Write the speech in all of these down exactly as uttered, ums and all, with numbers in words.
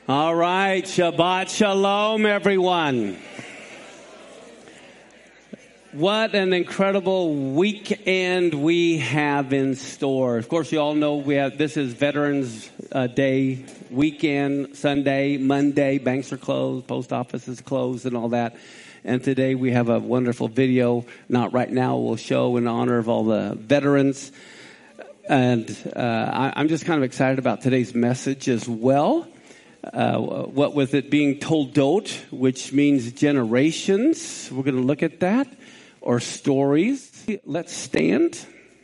All right, Shabbat Shalom, everyone. What an incredible weekend we have in store. Of course, you all know we have. This is Veterans uh, Day weekend, Sunday, Monday. Banks are closed, post office is closed, and all that. And today we have a wonderful video. Not right now. We'll show in honor of all the veterans. And uh, I, I'm just kind of excited about today's message as well. Uh, what with it being Toldot, which means generations. We're going to look at that. Or stories. Let's stand.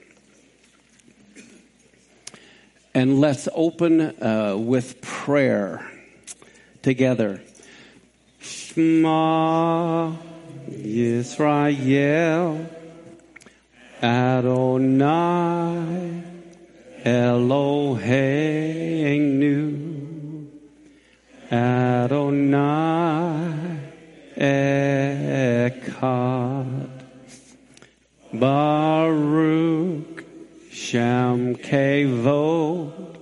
And let's open uh, with prayer together. Shema Yisrael Adonai Eloheinu Adonai Echad Baruch Shem Kevod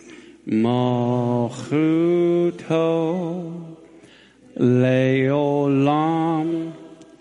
Malchuto Leolam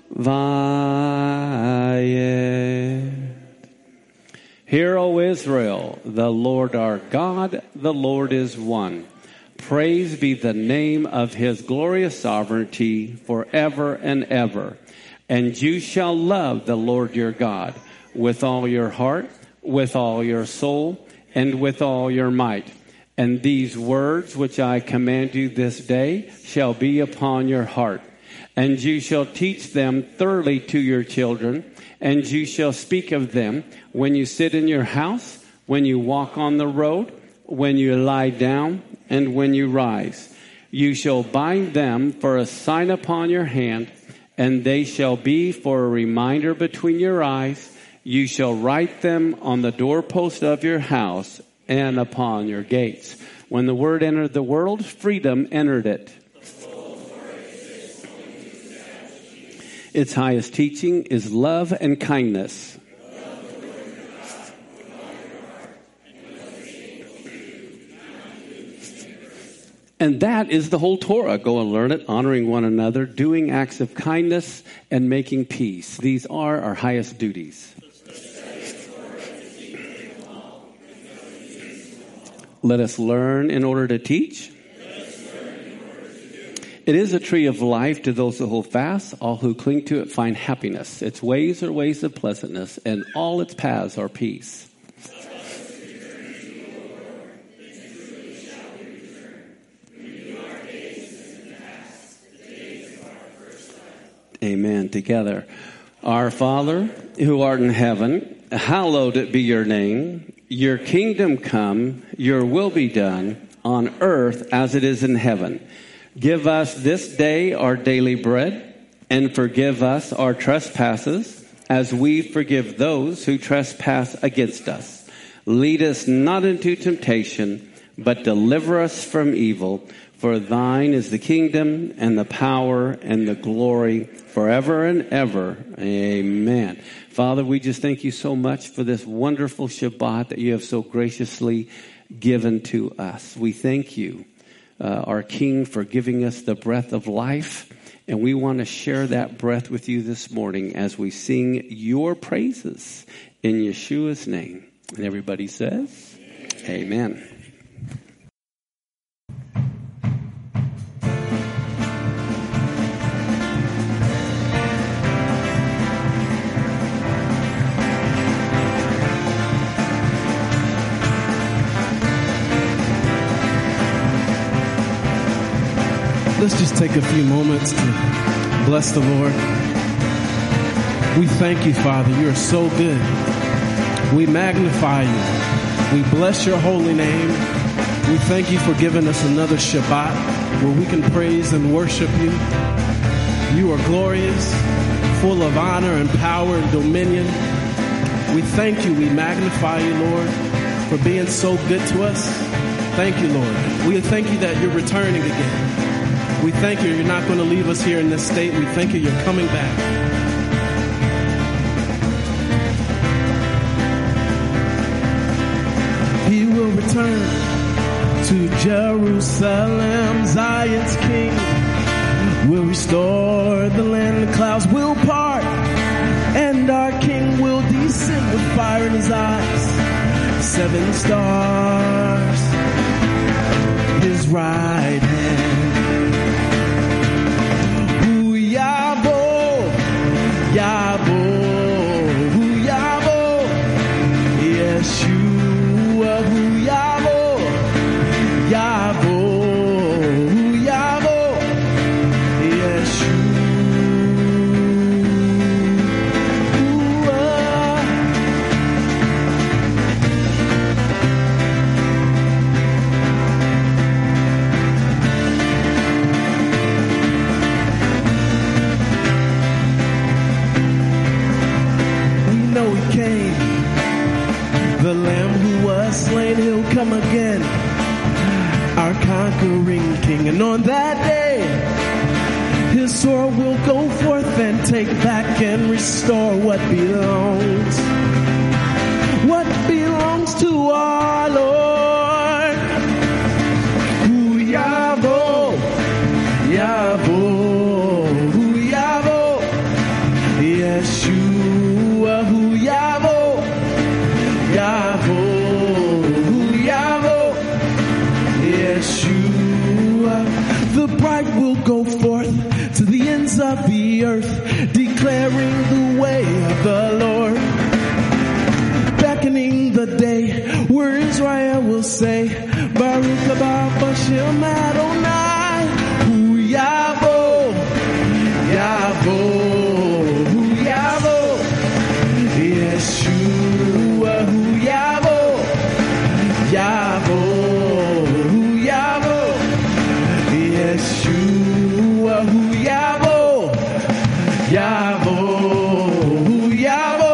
Vayed. Hear, O Israel, the Lord our God, the Lord is one. Praise be the name of his glorious sovereignty forever and ever. And you shall love the Lord your God with all your heart, with all your soul, and with all your might. And these words which I command you this day shall be upon your heart. And you shall teach them thoroughly to your children, and you shall speak of them when you sit in your house, when you walk on the road, when you lie down, and when you rise. You shall bind them for a sign upon your hand, and they shall be for a reminder between your eyes. You shall write them on the doorpost of your house and upon your gates. When the word entered the world, freedom entered it. Its highest teaching is love and kindness. And that is the whole Torah. Go and learn it, honoring one another, doing acts of kindness, and making peace. These are our highest duties. Let us learn in order to teach. It is a tree of life to those who hold fast. All who cling to it find happiness. Its ways are ways of pleasantness, and all its paths are peace. Amen. Together. Our Father, who art in heaven, hallowed be your name. Your kingdom come, your will be done on earth as it is in heaven. Give us this day our daily bread, and forgive us our trespasses as we forgive those who trespass against us. Lead us not into temptation, but deliver us from evil. For thine is the kingdom and the power and the glory forever and ever. Amen. Father, we just thank you so much for this wonderful Shabbat that you have so graciously given to us. We thank you, uh, our King, for giving us the breath of life. And we want to share that breath with you this morning as we sing your praises in Yeshua's name. And everybody says, Amen. Let's just take a few moments to bless the Lord. We thank you, Father. You are so good. We magnify you. We bless your holy name. We thank you for giving us another Shabbat where we can praise and worship you. You are glorious, full of honor and power and dominion. We thank you. We magnify you, Lord, for being so good to us. Thank you, Lord. We thank you that you're returning again. We thank you you're not going to leave us here in this state. We thank you you're coming back. He will return to Jerusalem, Zion's King will restore the land. The clouds will part, and our King will descend with fire in his eyes. Seven stars, his right hand. Hu Yavo, Yavo, Hu Yavo, Yeshua, Hu Yavo, Yavo, Hu Yavo, Yeshua. The Lamb who was slain, he'll come again, our conquering King. And on that day, his sword will go forth and take back and restore what belongs, what belongs to our Lord. Hu Yavo, Yavo, Hu Yavo, Yeshua, Hu Yavo, Yavo, Yavo, Yeshua. The bride will go forth to the ends of the earth, declaring the way of the Lord, beckoning the day where Israel will say, Baruch haba Bashem Adonai. Hu Yavo, Yavo, Hu Yavo, Yeshua, Hu Yavo, Yavo, Hu Yavo, Yeshua, Hu Yavo, Yavo, Hu Yavo,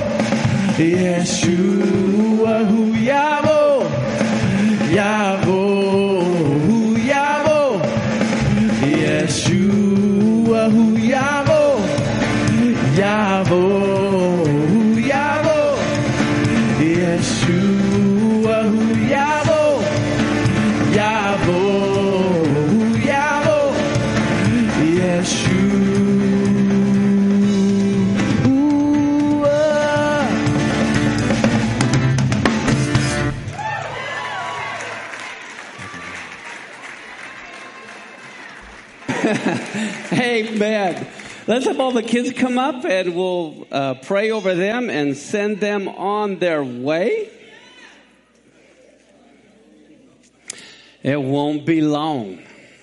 Yeshua, Hu Yavo, Yavo, Hu Yavo, Yeshua, Hu Yavo, Yavo, Hu Yavo, Yeshua, Hu Yavo, Yavo, Hu Yavo, Yeshua. Amen. Let's have all the kids come up and we'll uh, pray over them and send them on their way. It won't be long.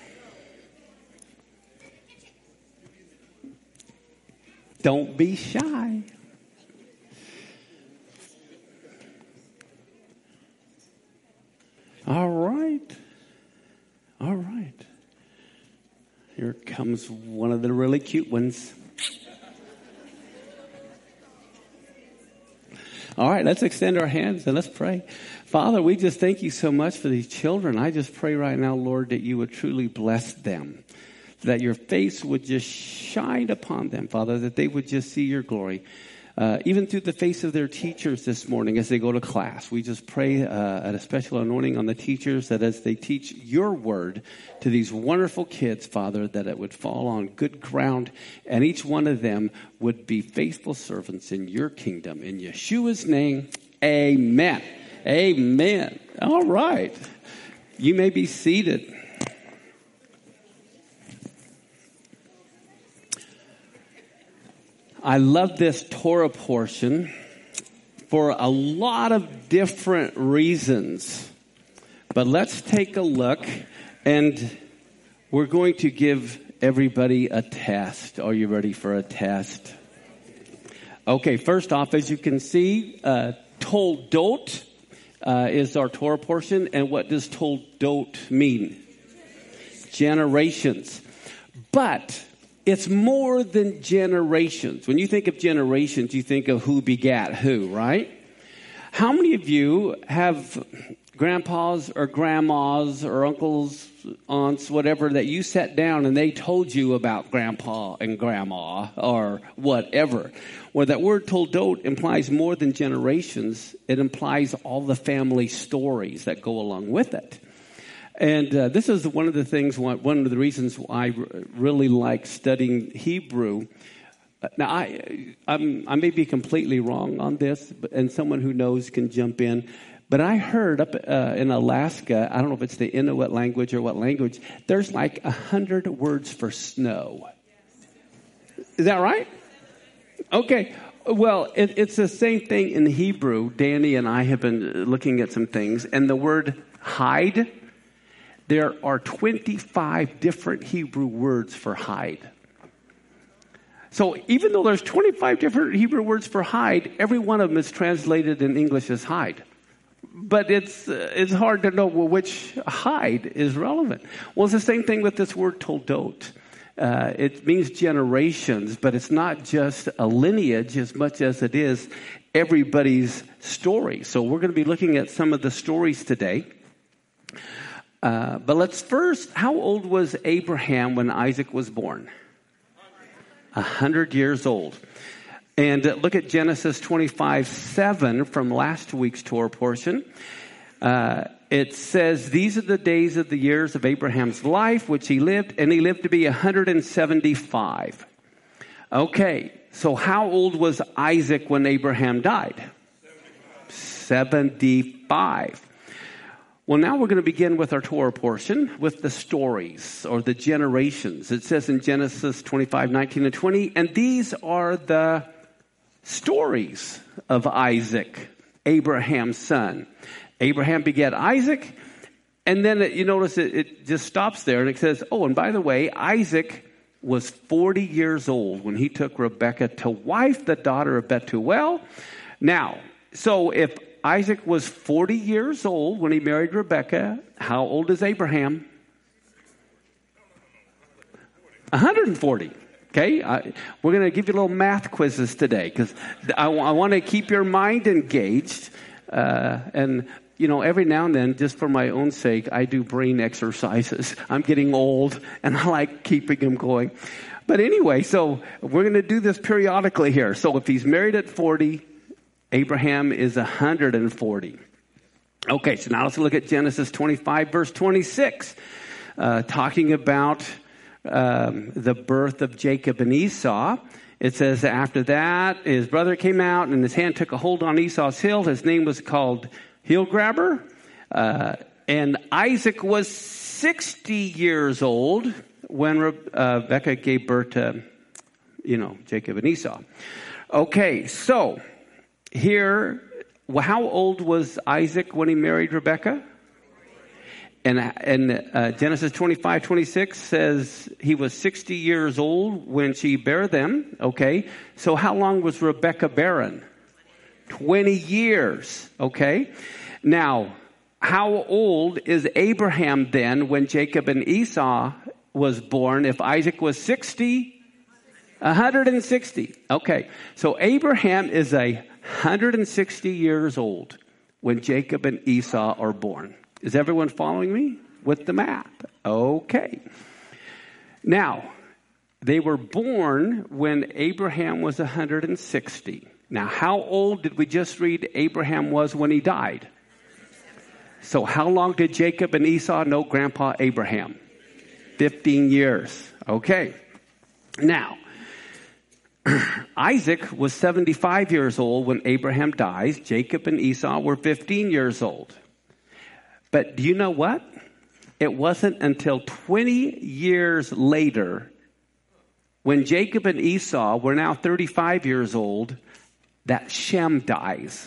Don't be shy. All right. All right. Here comes one of the really cute ones. All right, let's extend our hands and let's pray. Father, we just thank you so much for these children. I just pray right now, Lord, that you would truly bless them, that your face would just shine upon them, Father, that they would just see your glory. Uh, even through the face of their teachers this morning as they go to class. We just pray uh, a special anointing on the teachers, that as they teach your word to these wonderful kids, Father, that it would fall on good ground and each one of them would be faithful servants in your kingdom. In Yeshua's name, amen. Amen. All right. You may be seated. I love this Torah portion for a lot of different reasons. But let's take a look, and we're going to give everybody a test. Are you ready for a test? Okay, first off, as you can see, uh, Toldot uh, is our Torah portion. And what does Toldot mean? Generations. But it's more than generations. When you think of generations, you think of who begat who, right? How many of you have grandpas or grandmas or uncles, aunts, whatever, that you sat down and they told you about grandpa and grandma or whatever? Well, that word toldot implies more than generations. It implies all the family stories that go along with it. And uh, this is one of the things, one of the reasons why I really like studying Hebrew. Now, I I'm, I may be completely wrong on this, but, and someone who knows can jump in. But I heard up uh, in Alaska, I don't know if it's the Inuit language or what language, there's like a hundred words for snow. Is that right? Okay. Well, it, it's the same thing in Hebrew. Danny and I have been looking at some things. And the word hide, there are twenty-five different Hebrew words for hide. So even though there's twenty-five different Hebrew words for hide, every one of them is translated in English as hide. But it's uh, it's hard to know well, which hide is relevant. Well, it's the same thing with this word toldot. Uh, it means generations, but it's not just a lineage as much as it is everybody's story. So we're going to be looking at some of the stories today. Uh, but let's first, how old was Abraham when Isaac was born? A hundred years old. And uh, look at Genesis twenty-five seven from last week's Torah portion. Uh, it says, these are the days of the years of Abraham's life, which he lived, and he lived to be one hundred seventy-five. Okay, so how old was Isaac when Abraham died? seventy-five. Well, now we're going to begin with our Torah portion with the stories or the generations. It says in Genesis twenty-five nineteen and twenty, and these are the stories of Isaac, Abraham's son. Abraham begat Isaac, and then it, you notice it, it just stops there, and it says, oh, and by the way, Isaac was forty years old when he took Rebekah to wife, the daughter of Bethuel. Now, so if Isaac was forty years old when he married Rebekah, how old is Abraham? one hundred forty. Okay, I, we're going to give you little math quizzes today because I, I want to keep your mind engaged. Uh, and, you know, every now and then, just for my own sake, I do brain exercises. I'm getting old, and I like keeping them going. But anyway, so we're going to do this periodically here. So if he's married at forty, Abraham is one hundred forty. Okay, so now let's look at Genesis twenty-five, verse twenty-six, uh, talking about um, the birth of Jacob and Esau. It says, after that, his brother came out, and his hand took a hold on Esau's heel. His name was called Heel Grabber. Uh, and Isaac was sixty years old when Re- uh, Rebekah gave birth to, you know, Jacob and Esau. Okay, so here, how old was Isaac when he married Rebekah? And, and uh, Genesis twenty-five twenty-six says he was sixty years old when she bare them. Okay, so how long was Rebekah barren? twenty years. Okay, now how old is Abraham then when Jacob and Esau was born? If Isaac was sixty, one hundred sixty. Okay, so Abraham is a one hundred sixty years old when Jacob and Esau are born. Is everyone following me with the math? Okay. Now, they were born when Abraham was one hundred sixty. Now, how old did we just read Abraham was when he died? So how long did Jacob and Esau know Grandpa Abraham? fifteen years. Okay. Now, Isaac was seventy-five years old when Abraham dies. Jacob and Esau were fifteen years old. But do you know what? It wasn't until twenty years later, when Jacob and Esau were now thirty-five years old, that Shem dies.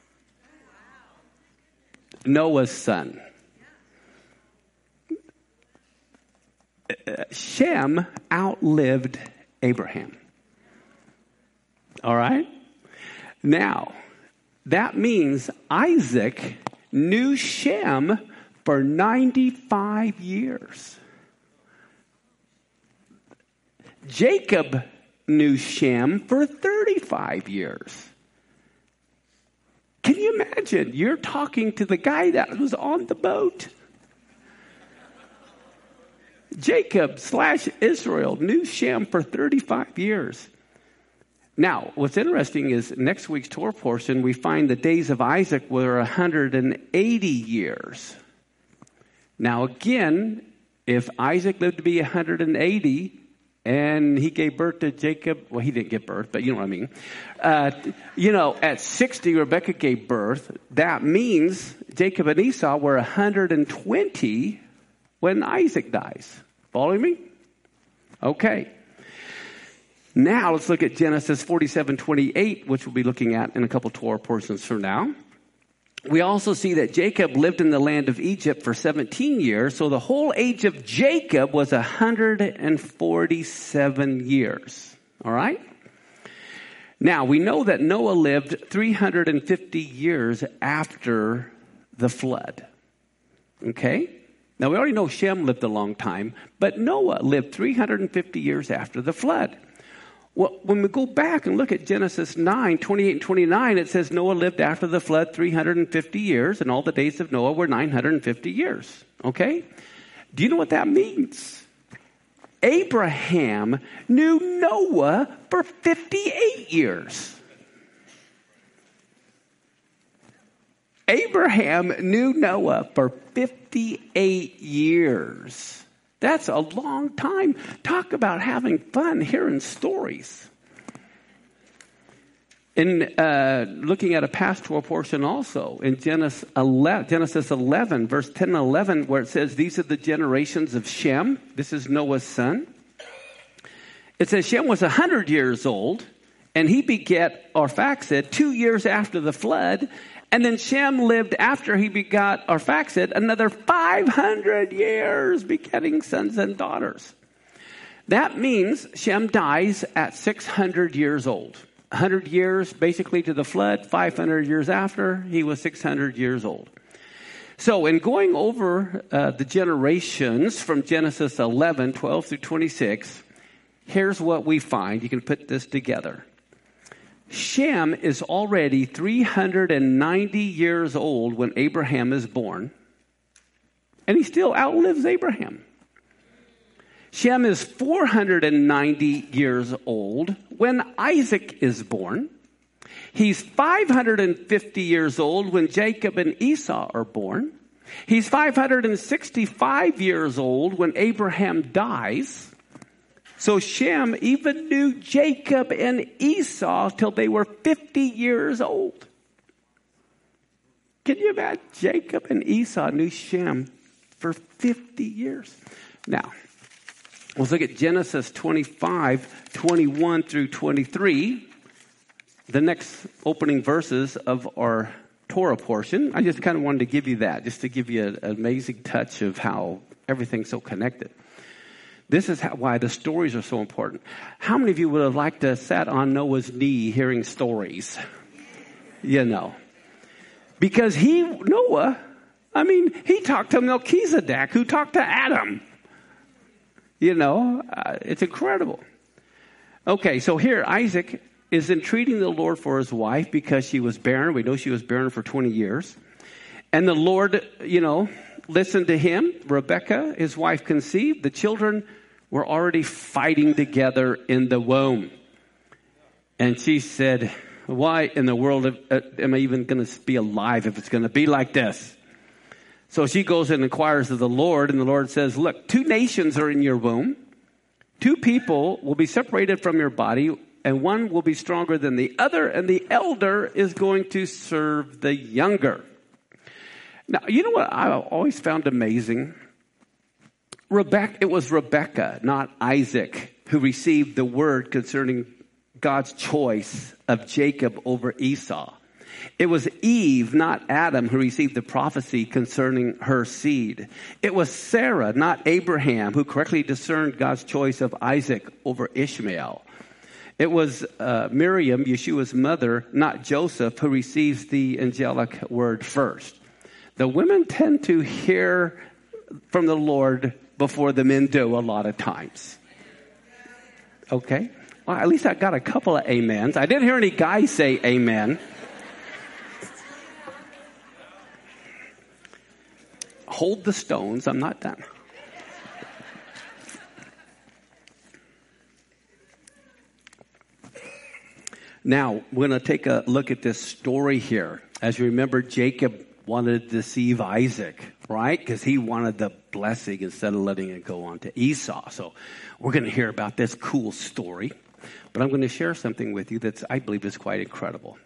Noah's son. Shem outlived Abraham. All right? Now, that means Isaac knew Shem for ninety-five years. Jacob knew Shem for thirty-five years. Can you imagine? You're talking to the guy that was on the boat. Jacob slash Israel knew Shem for thirty-five years. Now, what's interesting is next week's Torah portion, we find the days of Isaac were one hundred eighty years. Now again, if Isaac lived to be one hundred eighty and he gave birth to Jacob, well, he didn't give birth, but you know what I mean. Uh, you know, at sixty, Rebekah gave birth. That means Jacob and Esau were one hundred twenty when Isaac dies. Following me? Okay. Now let's look at Genesis forty-seven twenty-eight, which we'll be looking at in a couple Torah portions from now. We also see that Jacob lived in the land of Egypt for seventeen years. So the whole age of Jacob was one hundred forty-seven years. All right? Now, we know that Noah lived three hundred fifty years after the flood. Okay? Now, we already know Shem lived a long time, but Noah lived three hundred fifty years after the flood. Well, when we go back and look at Genesis nine, twenty-eight and twenty-nine, it says Noah lived after the flood three hundred fifty years, and all the days of Noah were nine hundred fifty years. Okay? Do you know what that means? Abraham knew Noah for fifty-eight years. Abraham knew Noah for fifty-eight years. That's a long time. Talk about having fun hearing stories. In uh, looking at a pastoral portion also, in Genesis eleven, Genesis eleven, verse ten and eleven, where it says, these are the generations of Shem. This is Noah's son. It says Shem was one hundred years old, and he begat Arphaxad two years after the flood. And then Shem lived after he begot Arphaxad another five hundred years, begetting sons and daughters. That means Shem dies at six hundred years old. one hundred years basically to the flood, five hundred years after, he was six hundred years old. So in going over uh, the generations from Genesis eleven, twelve through twenty-six, here's what we find. You can put this together. Shem is already three hundred ninety years old when Abraham is born, and he still outlives Abraham. Shem is four hundred ninety years old when Isaac is born. He's five hundred fifty years old when Jacob and Esau are born. He's five hundred sixty-five years old when Abraham dies. So Shem even knew Jacob and Esau till they were fifty years old. Can you imagine? Jacob and Esau knew Shem for fifty years. Now, let's look at Genesis twenty-five, twenty-one through twenty-three. The next opening verses of our Torah portion. I just kind of wanted to give you that, just to give you an amazing touch of how everything's so connected. This is how, why the stories are so important. How many of you would have liked to have sat on Noah's knee hearing stories? You know. Because he, Noah, I mean, he talked to Melchizedek, who talked to Adam. You know, uh, it's incredible. Okay, so here Isaac is entreating the Lord for his wife because she was barren. We know she was barren for twenty years. And the Lord, you know, listened to him. Rebekah, his wife, conceived. The children were already fighting together in the womb. And she said, why in the world am I even going to be alive if it's going to be like this? So she goes and inquires of the Lord, and the Lord says, look, two nations are in your womb. Two people will be separated from your body, and one will be stronger than the other, and the elder is going to serve the younger. Now, you know what I always found amazing? Rebecca, it was Rebekah, not Isaac, who received the word concerning God's choice of Jacob over Esau. It was Eve, not Adam, who received the prophecy concerning her seed. It was Sarah, not Abraham, who correctly discerned God's choice of Isaac over Ishmael. It was uh, Miriam, Yeshua's mother, not Joseph, who receives the angelic word first. The women tend to hear from the Lord before the men do a lot of times. Okay? Well, at least I got a couple of amens. I didn't hear any guys say amen. Hold the stones. I'm not done. Now, we're going to take a look at this story here. As you remember, Jacob wanted to deceive Isaac, right? Because he wanted the blessing instead of letting it go on to Esau. So we're going to hear about this cool story. But I'm going to share something with you that's, I believe, is quite incredible.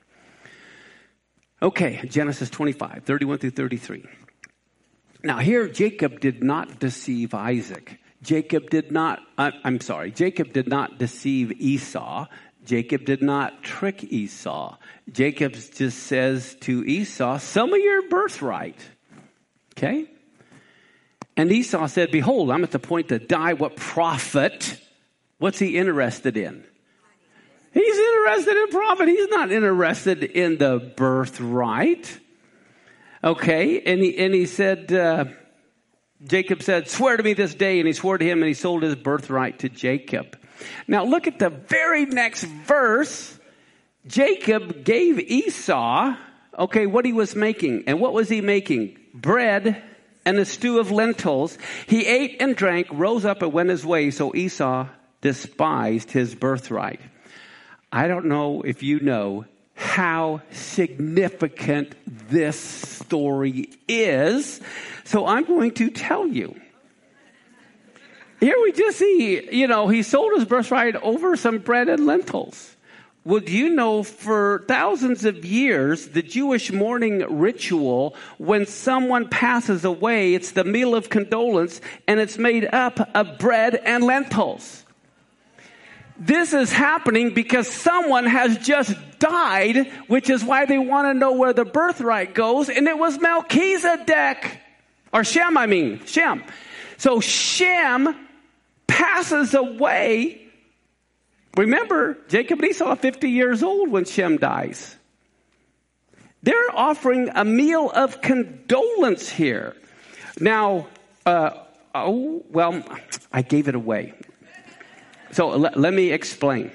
Okay, Genesis twenty-five, thirty-one through thirty-three. Now here, Jacob did not deceive Isaac. Jacob did not, uh, I'm sorry, Jacob did not deceive Esau. Jacob did not trick Esau. Jacob just says to Esau, sell me your birthright. Okay? And Esau said, behold, I'm at the point to die. What profit? What's he interested in? He's interested in profit. He's not interested in the birthright. Okay? And he, and he said, uh, Jacob said, swear to me this day. And he swore to him and he sold his birthright to Jacob. Now look at the very next verse. Jacob gave Esau, okay, what he was making. And what was he making? Bread and a stew of lentils. He ate and drank, rose up and went his way. So Esau despised his birthright. I don't know if you know how significant this story is. So I'm going to tell you. Here we just see, you know, he sold his birthright over some bread and lentils. Well, do you know for thousands of years, the Jewish mourning ritual, when someone passes away, it's the meal of condolence, and it's made up of bread and lentils. This is happening because someone has just died, which is why they want to know where the birthright goes, and it was Melchizedek. Or Shem, I mean, Shem. So Shem passes away. Remember, Jacob and Esau are fifty years old when Shem dies. They're offering a meal of condolence here. Now, uh, oh, well, I gave it away. So let, let me explain.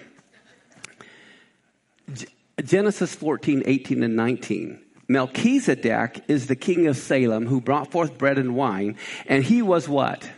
G- Genesis fourteen, eighteen, and nineteen. Melchizedek is the king of Salem who brought forth bread and wine. And he was what?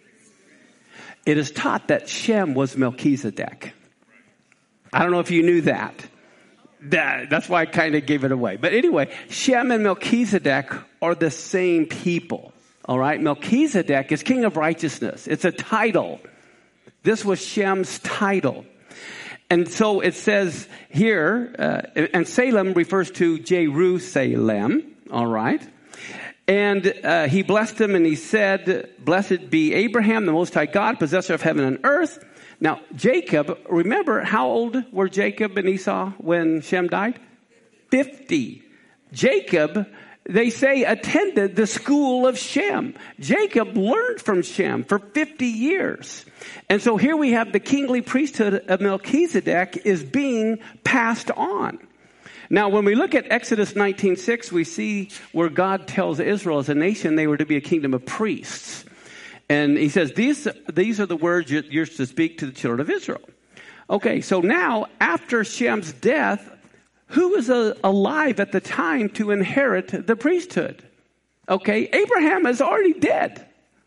It is taught that Shem was Melchizedek. I don't know if you knew that. that that's why I kind of gave it away. But anyway, Shem and Melchizedek are the same people. All right? Melchizedek is king of righteousness. It's a title. This was Shem's title. And so it says here, uh, and Salem refers to Jerusalem, all right? And uh, he blessed him and he said, blessed be Abraham, the Most High God, possessor of heaven and earth. Now, Jacob, remember how old were Jacob and Esau when Shem died? fifty. Jacob, they say, attended the school of Shem. Jacob learned from Shem for fifty years. And so here we have the kingly priesthood of Melchizedek is being passed on. Now, when we look at Exodus nineteen six, we see where God tells Israel as a nation they were to be a kingdom of priests. And he says, these, these are the words you're, you're to speak to the children of Israel. Okay, so now, after Shem's death, who was uh, alive at the time to inherit the priesthood? Okay, Abraham is already dead.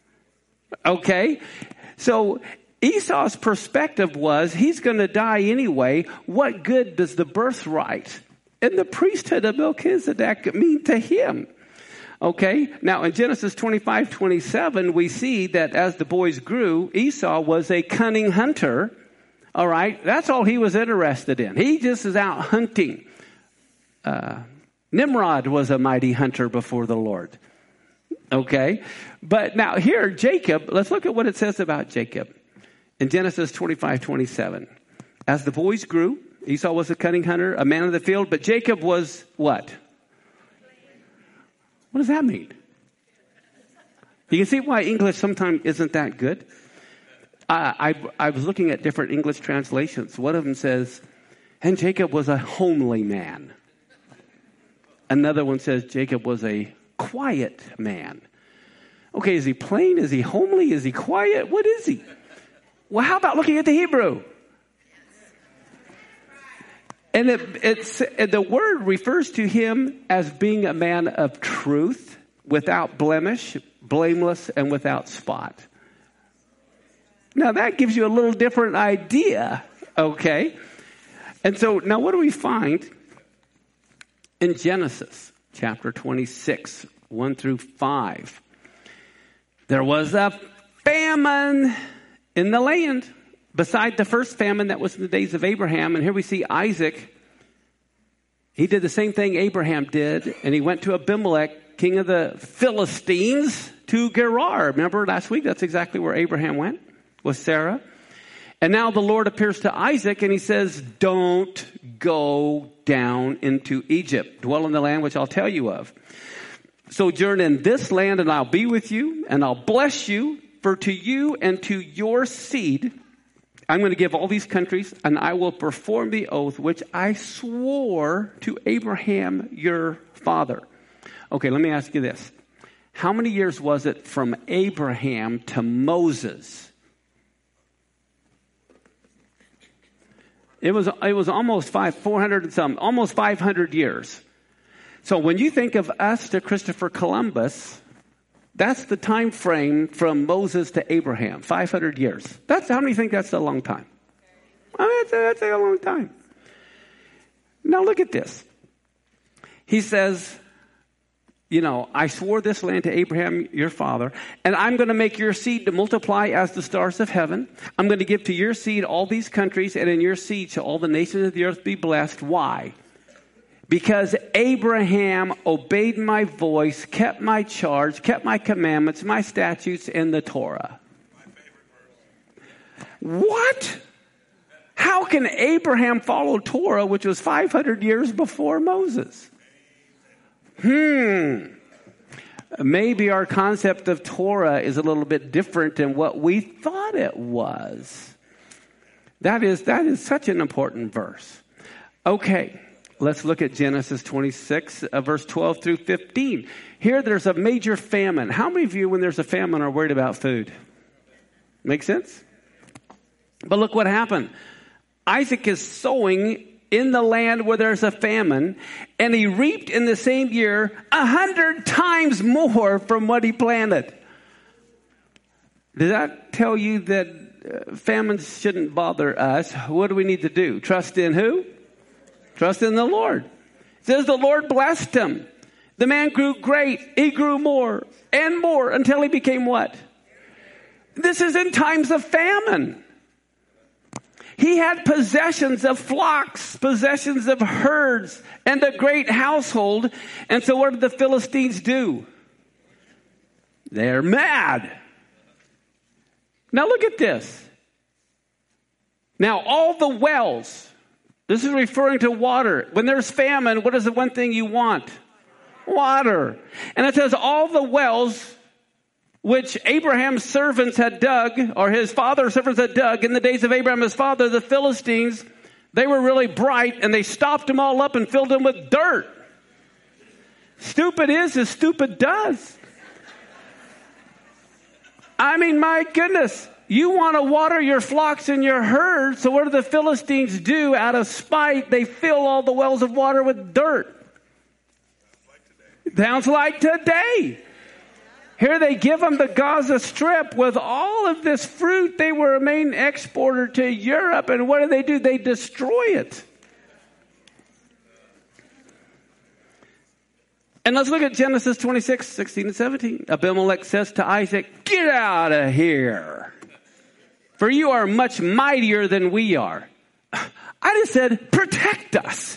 Okay, so Esau's perspective was he's going to die anyway. What good does the birthright and the priesthood of Melchizedek mean to him? Okay, now in Genesis twenty-five, twenty-seven, we see that as the boys grew, Esau was a cunning hunter. All right, that's all he was interested in. He just is out hunting. Uh, Nimrod was a mighty hunter before the Lord. Okay, but now here, Jacob, let's look at what it says about Jacob. In Genesis twenty-five, twenty-seven, as the boys grew, Esau was a cunning hunter, a man of the field, but Jacob was what? What does that mean? You can see why English sometimes isn't that good. Uh, I, I was looking at different English translations. One of them says, and Jacob was a homely man. Another one says Jacob was a quiet man. Okay, is he plain? Is he homely? Is he quiet? What is he? Well, how about looking at the Hebrew? And it, it's, the word refers to him as being a man of truth, without blemish, blameless, and without spot. Now that gives you a little different idea, okay? And so now what do we find in Genesis? chapter twenty-six, one through five. There was a famine in the land beside the first famine that was in the days of Abraham. And here we see Isaac. He did the same thing Abraham did. And he went to Abimelech, king of the Philistines, to Gerar. Remember last week? That's exactly where Abraham went with Sarah. And now the Lord appears to Isaac and he says, don't go down into Egypt. Dwell in the land which I'll tell you of. Sojourn in this land and I'll be with you and I'll bless you. For to you and to your seed, I'm going to give all these countries and I will perform the oath which I swore to Abraham your father. Okay, let me ask you this. How many years was it from Abraham to Moses? It was it was almost five, four hundred and some, almost five hundred years. So when you think of us to Christopher Columbus, that's the time frame from Moses to Abraham, five hundred years. That's how many think that's a long time? I mean, that's a, that's a long time. Now look at this. He says, you know, I swore this land to Abraham, your father, and I'm going to make your seed to multiply as the stars of heaven. I'm going to give to your seed all these countries, and in your seed shall all the nations of the earth be blessed. Why? Because Abraham obeyed my voice, kept my charge, kept my commandments, my statutes, and the Torah. What? How can Abraham follow Torah, which was five hundred years before Moses? Hmm. Maybe our concept of Torah is a little bit different than what we thought it was. That is, that is such an important verse. Okay, let's look at Genesis twenty-six, uh, verse twelve through fifteen. Here there's a major famine. How many of you, when there's a famine, are worried about food? Make sense? But look what happened. Isaac is sowing in the land where there's a famine, and he reaped in the same year a hundred times more from what he planted. Does that tell you that uh, famines shouldn't bother us? What do we need to do? Trust in who? Trust in the Lord. It says the Lord blessed him. The man grew great. He grew more and more until he became what? This is in times of famine. He had possessions of flocks, possessions of herds, and a great household. And so what did the Philistines do? They're mad. Now look at this. Now all the wells, this is referring to water. When there's famine, what is the one thing you want? Water. And it says all the wells which Abraham's servants had dug, or his father's servants had dug in the days of Abraham, his father, the Philistines, they were really bright, and they stopped them all up and filled them with dirt. Stupid is as stupid does. I mean, my goodness, you want to water your flocks and your herds, so what do the Philistines do? Out of spite, they fill all the wells of water with dirt. Sounds like today. Here they give them the Gaza Strip with all of this fruit. They were a main exporter to Europe. And what do they do? They destroy it. And let's look at Genesis twenty-six, sixteen and seventeen. Abimelech says to Isaac, get out of here. For you are much mightier than we are. I just said, protect us.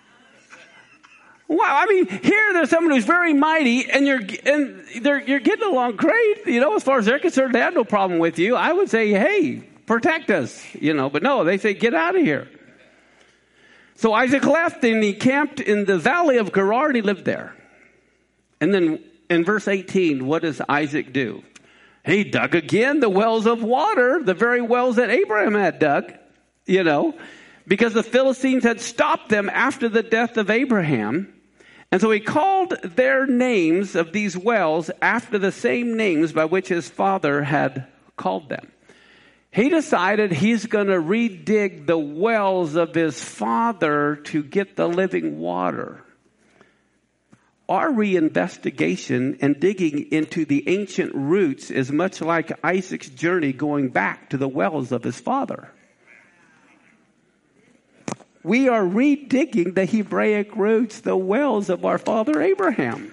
Wow, I mean, here there's someone who's very mighty, and you're and they're, you're getting along great. You know, as far as they're concerned, they have no problem with you. I would say, hey, protect us. You know, but no, they say, get out of here. So Isaac left, and he camped in the valley of Gerar, and he lived there. And then in verse eighteen, what does Isaac do? He dug again the wells of water, the very wells that Abraham had dug, you know, because the Philistines had stopped them after the death of Abraham. And so he called their names of these wells after the same names by which his father had called them. He decided he's going to redig the wells of his father to get the living water. Our reinvestigation and digging into the ancient roots is much like Isaac's journey going back to the wells of his father. We are redigging the Hebraic roots, the wells of our father Abraham.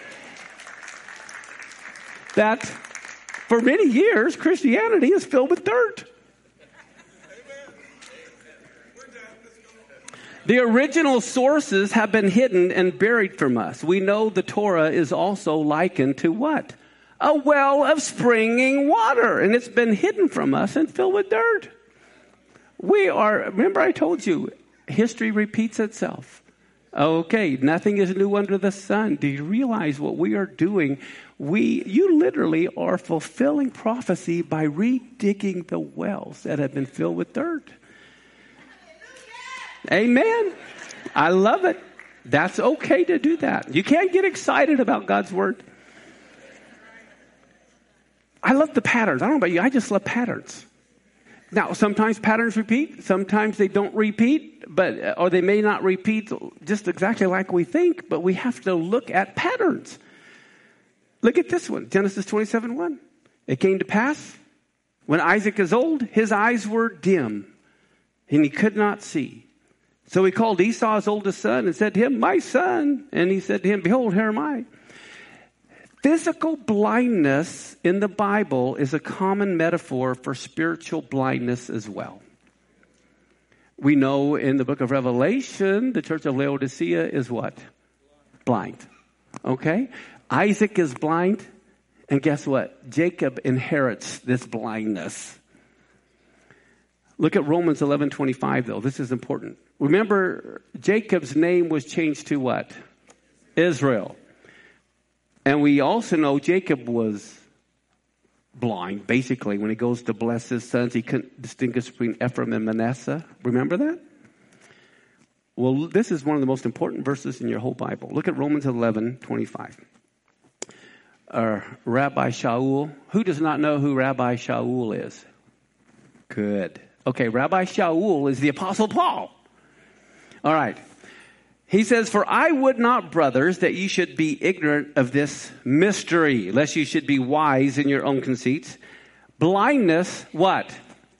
That for many years, Christianity is filled with dirt. The original sources have been hidden and buried from us. We know the Torah is also likened to what? A well of springing water. And it's been hidden from us and filled with dirt. We are, remember I told you, history repeats itself. Okay, nothing is new under the sun. Do you realize what we are doing? We, you literally are fulfilling prophecy by redigging the wells that have been filled with dirt. Amen. I love it. That's okay to do that. You can't get excited about God's word. I love the patterns. I don't know about you. I just love patterns. Now, sometimes patterns repeat. Sometimes they don't repeat, but or they may not repeat just exactly like we think, but we have to look at patterns. Look at this one, Genesis twenty-seven one. It came to pass, when Isaac is old, his eyes were dim, and he could not see. So he called Esau, his oldest son, and said to him, my son. And he said to him, behold, here am I. Physical blindness in the Bible is a common metaphor for spiritual blindness as well. We know in the book of Revelation, the church of Laodicea is what? Blind. Okay? Isaac is blind. And guess what? Jacob inherits this blindness. Look at Romans eleven twenty-five, though. This is important. Remember, Jacob's name was changed to what? Israel. And we also know Jacob was blind, basically. When he goes to bless his sons, he couldn't distinguish between Ephraim and Manasseh. Remember that? Well, this is one of the most important verses in your whole Bible. Look at Romans eleven twenty-five. Uh, Rabbi Shaul. Who does not know who Rabbi Shaul is? Good. Okay, Rabbi Shaul is the Apostle Paul. All right. He says, for I would not, brothers, that you should be ignorant of this mystery, lest you should be wise in your own conceits. Blindness, what?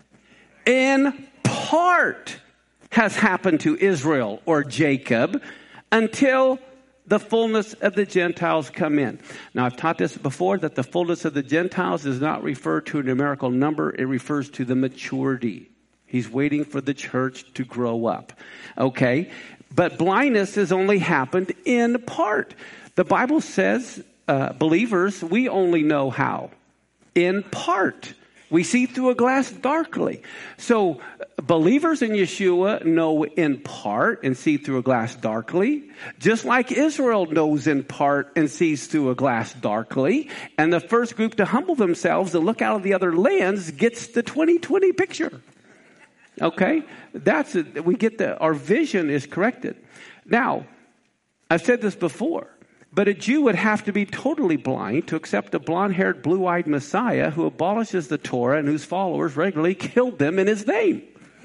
In part has happened to Israel or Jacob until the fullness of the Gentiles come in. Now, I've taught this before, that the fullness of the Gentiles does not refer to a numerical number. It refers to the maturity. He's waiting for the church to grow up. Okay? But blindness has only happened in part. The Bible says, uh, believers, we only know how. In part. We see through a glass darkly. So believers in Yeshua know in part and see through a glass darkly. Just like Israel knows in part and sees through a glass darkly. And the first group to humble themselves and look out of the other lens gets the twenty twenty picture. Okay? That's it. We get the, our vision is corrected. Now, I've said this before, but a Jew would have to be totally blind to accept a blonde-haired, blue-eyed Messiah who abolishes the Torah and whose followers regularly killed them in his name.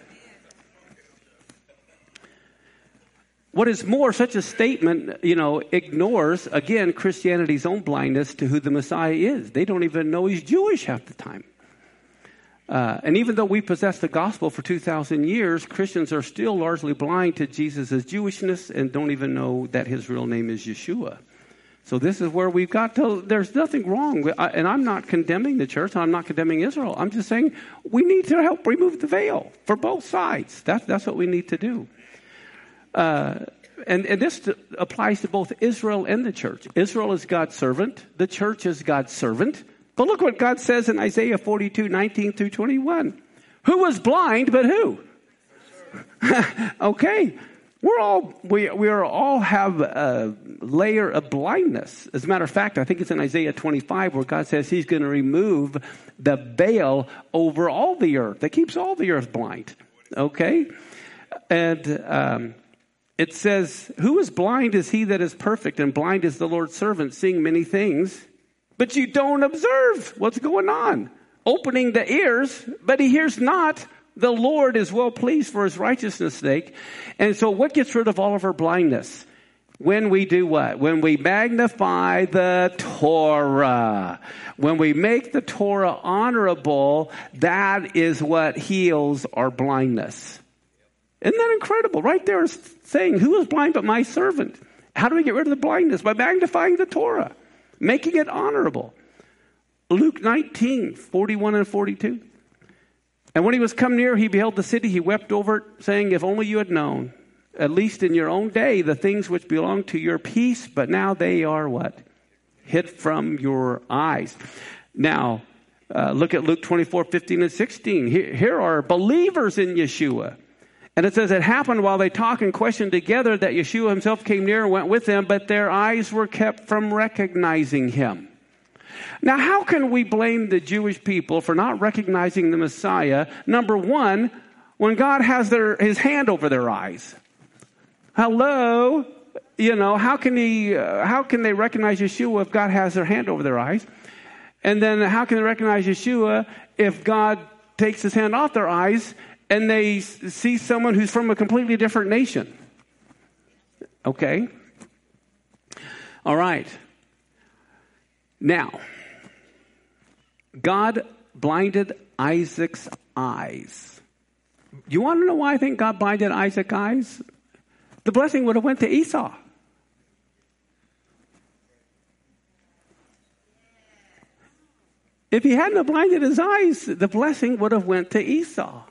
What is more, such a statement, you know, ignores, again, Christianity's own blindness to who the Messiah is. They don't even know he's Jewish half the time. Uh, and even though we possess the gospel for two thousand years, Christians are still largely blind to Jesus' Jewishness and don't even know that his real name is Yeshua. So this is where we've got to, there's nothing wrong. With, and I'm not condemning the church. I'm not condemning Israel. I'm just saying we need to help remove the veil for both sides. That's, that's what we need to do. Uh, and, and this applies to both Israel and the church. Israel is God's servant. The church is God's servant. But look what God says in Isaiah forty-two, nineteen through twenty-one. Who was blind, but who? Okay. We're all, we, we are all have a layer of blindness. As a matter of fact, I think it's in Isaiah twenty-five where God says he's going to remove the veil over all the earth. That keeps all the earth blind. Okay. And, um, it says, who is blind is he that is perfect, and blind is the Lord's servant, seeing many things. But you don't observe what's going on. Opening the ears, but he hears not. The Lord is well pleased for his righteousness' sake. And so what gets rid of all of our blindness? When we do what? When we magnify the Torah. When we make the Torah honorable, that is what heals our blindness. Isn't that incredible? Right there is saying, who is blind but my servant? How do we get rid of the blindness? By magnifying the Torah, making it honorable. Luke nineteen, forty-one and forty-two. And when he was come near, he beheld the city. He wept over it, saying, if only you had known, at least in your own day, the things which belong to your peace, but now they are what? Hid from your eyes. Now, uh, look at Luke twenty-four, fifteen and sixteen. Here, here are believers in Yeshua. And it says, it happened while they talked and questioned together that Yeshua himself came near and went with them, but their eyes were kept from recognizing him. Now, how can we blame the Jewish people for not recognizing the Messiah? Number one, when God has their his hand over their eyes. Hello? You know, how can he? Uh, how can they recognize Yeshua if God has their hand over their eyes? And then how can they recognize Yeshua if God takes his hand off their eyes and they see someone who's from a completely different nation? Okay. All right. Now, God blinded Isaac's eyes. You want to know why I think God blinded Isaac's eyes? The blessing would have went to Esau. If he hadn't blinded his eyes, the blessing would have went to Esau.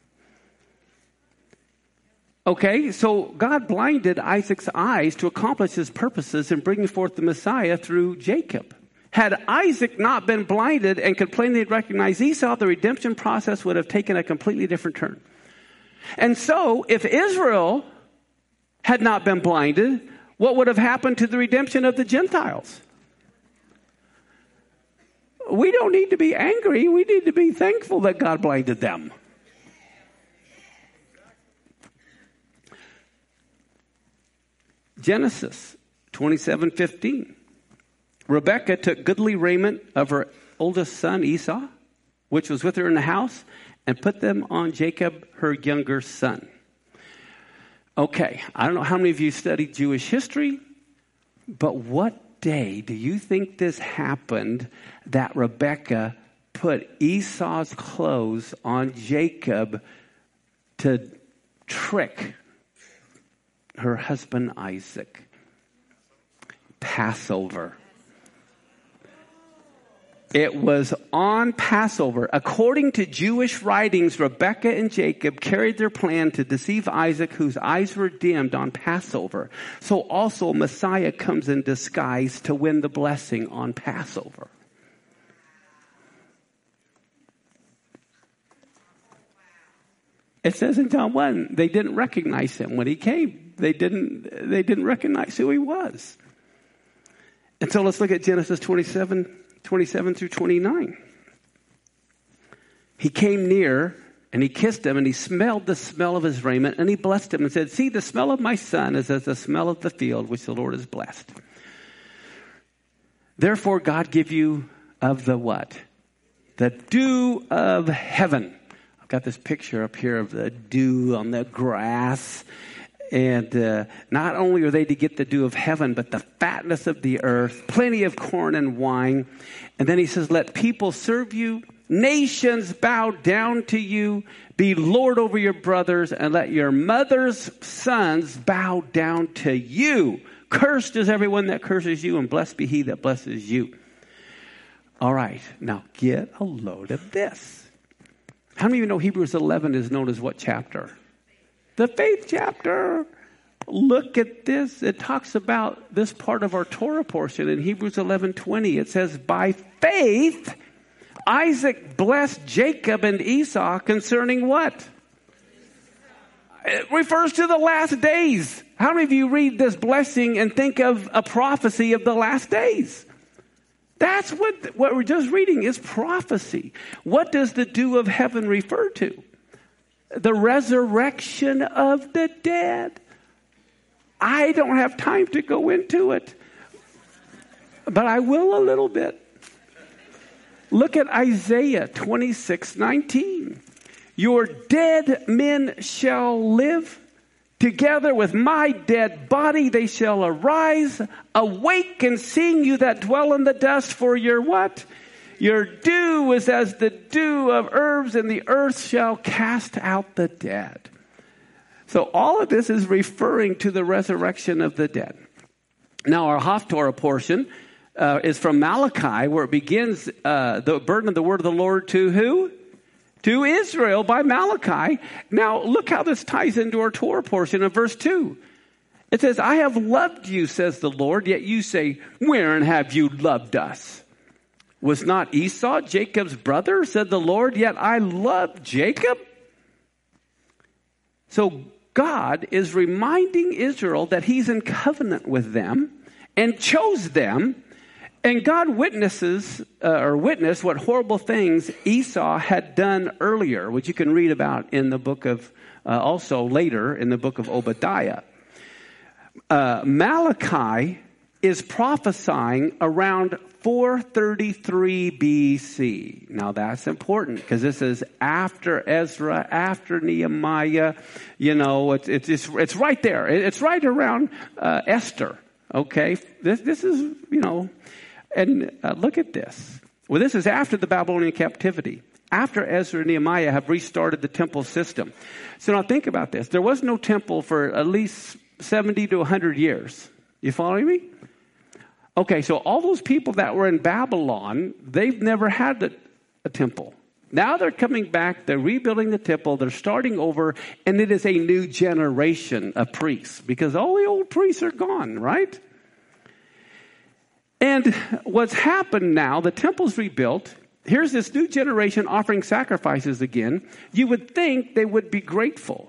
Okay, so God blinded Isaac's eyes to accomplish his purposes in bringing forth the Messiah through Jacob. Had Isaac not been blinded and could plainly recognize Esau, the redemption process would have taken a completely different turn. And so, if Israel had not been blinded, what would have happened to the redemption of the Gentiles? We don't need to be angry. We need to be thankful that God blinded them. Genesis twenty-seven fifteen. Rebekah took goodly raiment of her oldest son Esau, which was with her in the house, and put them on Jacob, her younger son. Okay, I don't know how many of you studied Jewish history, but what day do you think this happened that Rebekah put Esau's clothes on Jacob to trick her husband Isaac? Passover. It was on Passover. According to Jewish writings, Rebekah and Jacob carried their plan to deceive Isaac, whose eyes were dimmed on Passover. So also Messiah comes in disguise to win the blessing on Passover. It says in John one, they didn't recognize him when he came. They didn't, they didn't recognize who he was. And so let's look at Genesis twenty-seven, twenty-seven through twenty-nine. He came near and he kissed him and he smelled the smell of his raiment and he blessed him and said, see, the smell of my son is as the smell of the field which the Lord has blessed. Therefore God give you of the what? The dew of heaven. I've got this picture up here of the dew on the grass. And uh, not only are they to get the dew of heaven, but the fatness of the earth, plenty of corn and wine. And then he says, let people serve you, nations bow down to you, be Lord over your brothers, and let your mother's sons bow down to you. Cursed is everyone that curses you, and blessed be he that blesses you. All right, now get a load of this. How many of you know Hebrews eleven is known as what chapter? The faith chapter. Look at this. It talks about this part of our Torah portion in Hebrews eleven twenty. It says, by faith, Isaac blessed Jacob and Esau concerning what? It refers to the last days. How many of you read this blessing and think of a prophecy of the last days? That's what, what we're just reading is prophecy. What does the dew of heaven refer to? The resurrection of the dead. I don't have time to go into it, but I will a little bit. Look at Isaiah twenty-six nineteen. Your dead men shall live. Together with my dead body they shall arise. Awake and sing, you that dwell in the dust, for your what? Your dew is as the dew of herbs, and the earth shall cast out the dead. So all of this is referring to the resurrection of the dead. Now, our Haftorah portion uh, is from Malachi, where it begins uh, the burden of the word of the Lord to who? To Israel by Malachi. Now, look how this ties into our Torah portion of verse two. It says, I have loved you, says the Lord, yet you say, wherein have you loved us? Was not Esau Jacob's brother, said the Lord, yet I loved Jacob? So God is reminding Israel that he's in covenant with them and chose them. And God witnesses uh, or witnessed what horrible things Esau had done earlier, which you can read about in the book of, uh, also later in the book of Obadiah. Uh, Malachi is prophesying around four thirty-three B C. Now that's important because this is after Ezra, after Nehemiah. You know, it's it's it's, it's right there. It's right around uh, Esther. Okay, this this is you know, and uh, look at this. Well, this is after the Babylonian captivity. After Ezra and Nehemiah have restarted the temple system. So now think about this. There was no temple for at least seventy to one hundred years. You following me? Okay, so all those people that were in Babylon, they've never had a, a temple. Now they're coming back, they're rebuilding the temple, they're starting over, and it is a new generation of priests because all the old priests are gone, right? And what's happened now, the temple's rebuilt. Here's this new generation offering sacrifices again. You would think they would be grateful.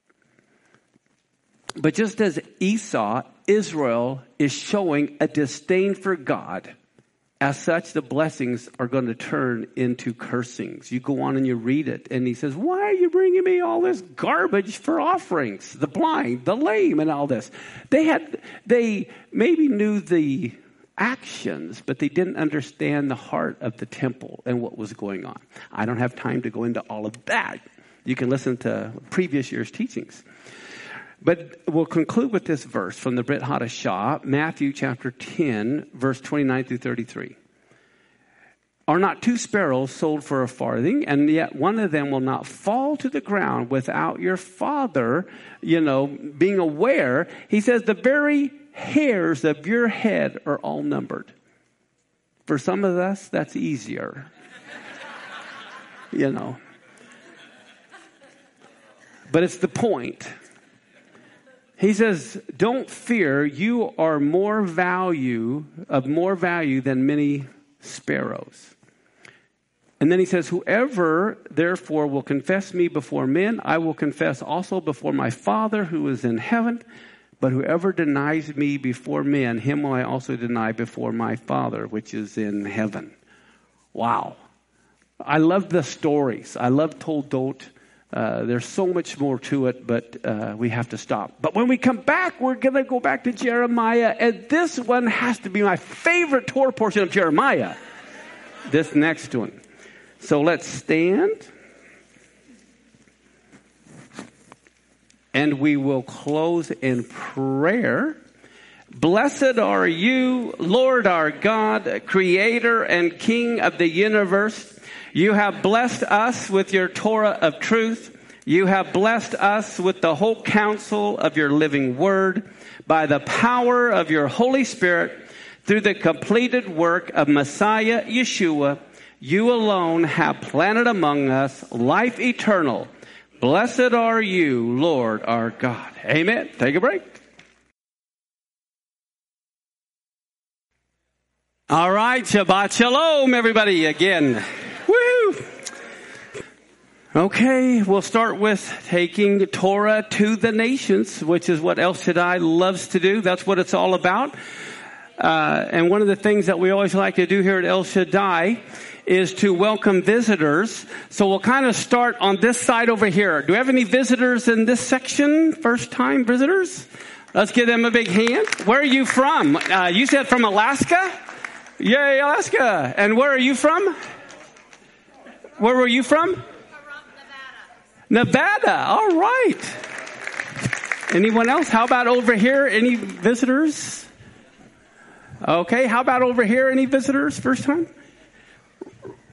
But just as Esau, Israel is showing a disdain for God. As such, the blessings are going to turn into cursings. You go on and you read it. And he says, why are you bringing me all this garbage for offerings? The blind, the lame, and all this. They had, they maybe knew the actions, but they didn't understand the heart of the temple and what was going on. I don't have time to go into all of that. You can listen to previous year's teachings. But we'll conclude with this verse from the Brit Hadashah, Matthew chapter ten, verse twenty-nine through thirty-three. Are not two sparrows sold for a farthing, and yet one of them will not fall to the ground without your Father, you know, being aware? He says the very hairs of your head are all numbered. For some of us, that's easier. You know. But it's the point. He says, don't fear, you are more value, of more value than many sparrows. And then he says, whoever therefore will confess me before men, I will confess also before my Father who is in heaven. But whoever denies me before men, him will I also deny before my Father which is in heaven. Wow. I love the stories. I love Toldot. Uh, there's so much more to it, but uh, we have to stop. But when we come back, we're going to go back to Jeremiah. And this one has to be my favorite Torah portion of Jeremiah. This next one. So let's stand. And we will close in prayer. Blessed are you, Lord our God, creator and king of the universe. You have blessed us with your Torah of truth. You have blessed us with the whole counsel of your living word by the power of your Holy Spirit through the completed work of Messiah Yeshua. You alone have planted among us life eternal. Blessed are you, Lord our God. Amen. Take a break. All right. Shabbat Shalom, everybody, again. Woo! Okay, we'll start with taking Torah to the nations, which is what El Shaddai loves to do. That's what it's all about. Uh, and one of the things that we always like to do here at El Shaddai is to welcome visitors. So we'll kind of start on this side over here. Do we have any visitors in this section? First time visitors? Let's give them a big hand. Where are you from? Uh, you said from Alaska? Yay, Alaska. And where are you from? Where were you from? Nevada. Nevada. All right. Anyone else? How about over here? Any visitors? Okay. How about over here? Any visitors? First time?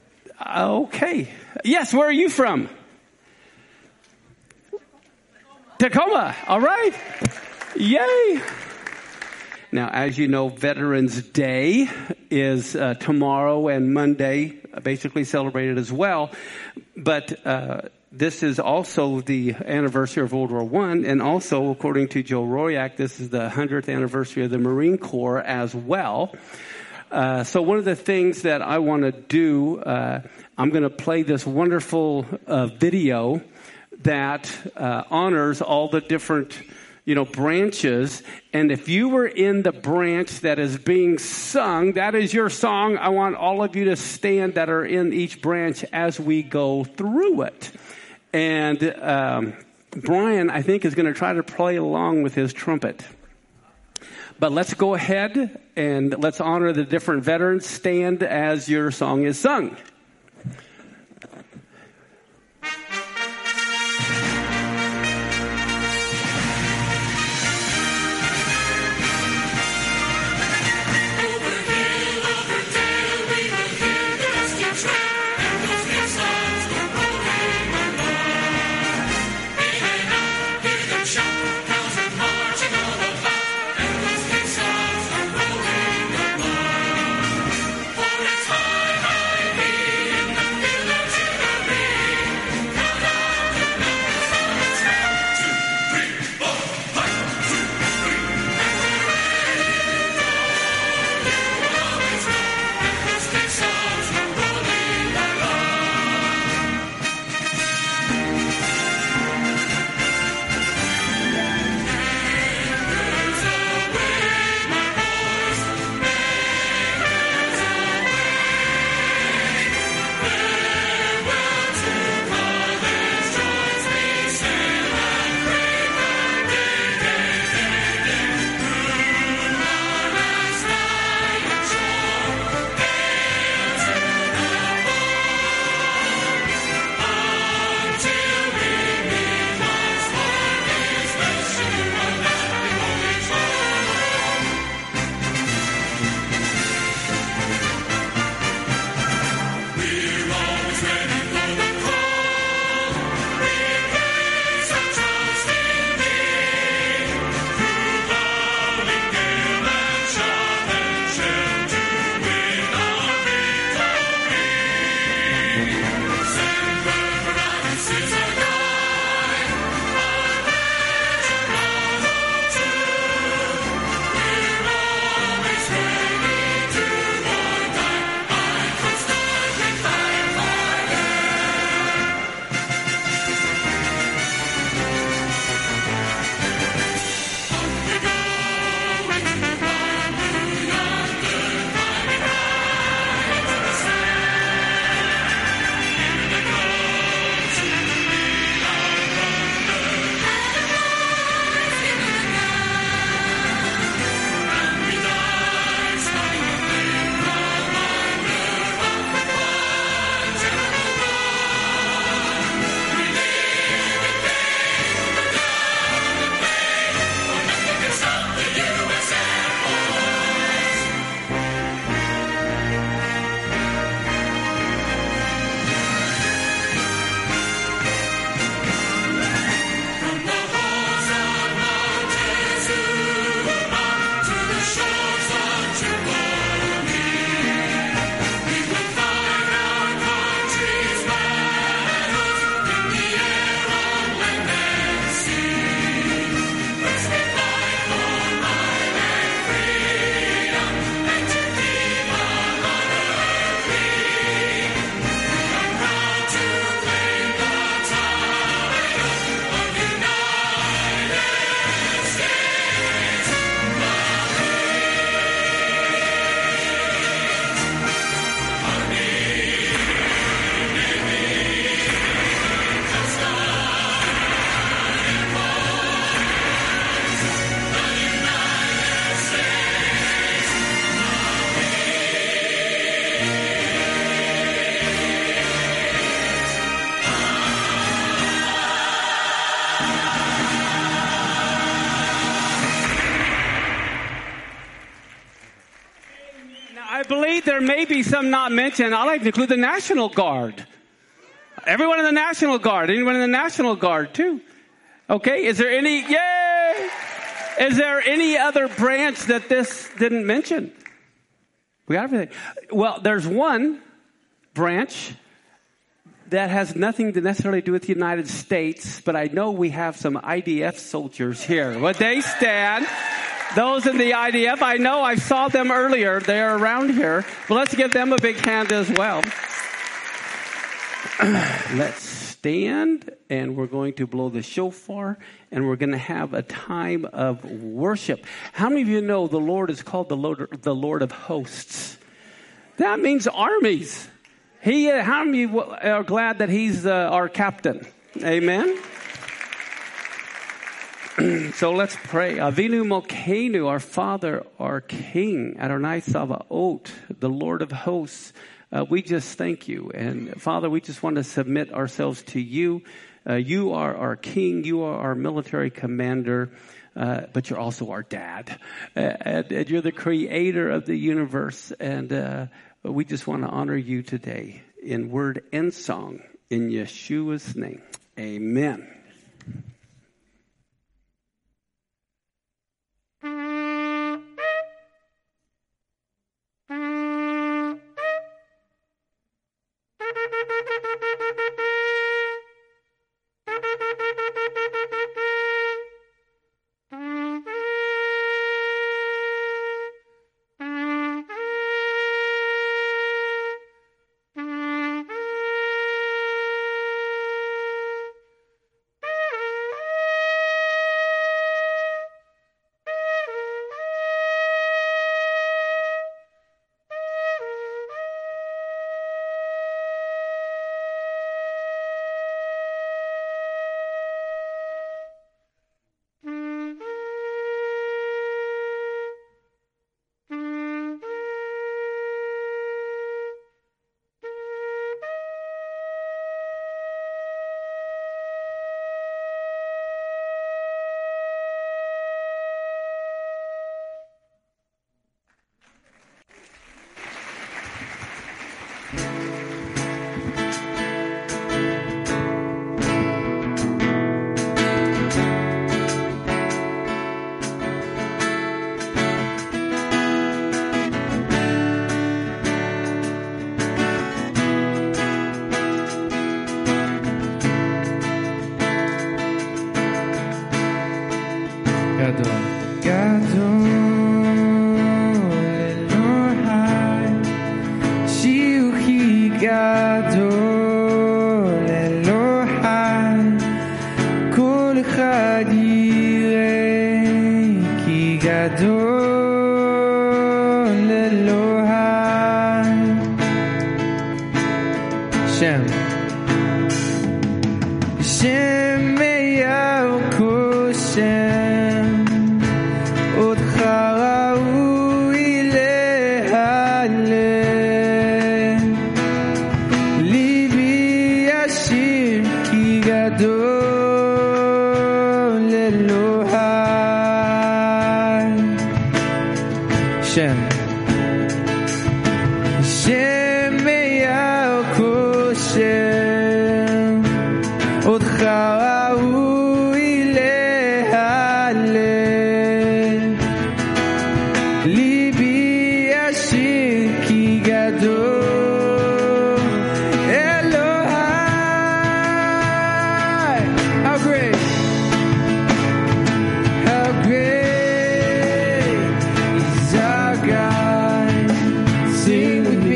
Okay. Yes. Where are you from? Tacoma. All right. Yay. Now, as you know, Veterans Day is uh, tomorrow and Monday, basically celebrated as well. But uh, this is also the anniversary of World War One, and also, according to Joe Royak, this is the hundredth anniversary of the Marine Corps as well. Uh, so one of the things that I want to do, uh, I'm going to play this wonderful uh, video that uh, honors all the different, you know, branches. And if you were in the branch that is being sung, that is your song. I want all of you to stand that are in each branch as we go through it. And um, Brian, I think, is going to try to play along with his trumpet. But let's go ahead and let's honor the different veterans. Stand as your song is sung. believe there may be some not mentioned. I'd like to include the National Guard. Everyone in the National Guard. Anyone in the National Guard, too. Okay, is there any, yay! Is there any other branch that this didn't mention? We got everything. Well, there's one branch that has nothing to necessarily do with the United States, but I know we have some I D F soldiers here. Would they stand? Those in the I D F, I know I saw them earlier. They're around here. Well, let's give them a big hand as well. Let's stand, and we're going to blow the shofar, and we're going to have a time of worship. How many of you know the Lord is called the Lord, the Lord of hosts? That means armies. He, uh, how many of you are glad that he's uh, our captain? Amen. So let's pray. Avinu Malkeinu, our Father, our King, Adonai Sabaoth, the Lord of hosts. Uh, we just thank you. And Father, we just want to submit ourselves to you. Uh, you are our King. You are our military commander. Uh, but you're also our dad. Uh, and, and you're the creator of the universe. And uh, we just want to honor you today in word and song. In Yeshua's name. Amen.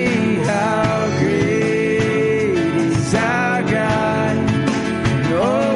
Oh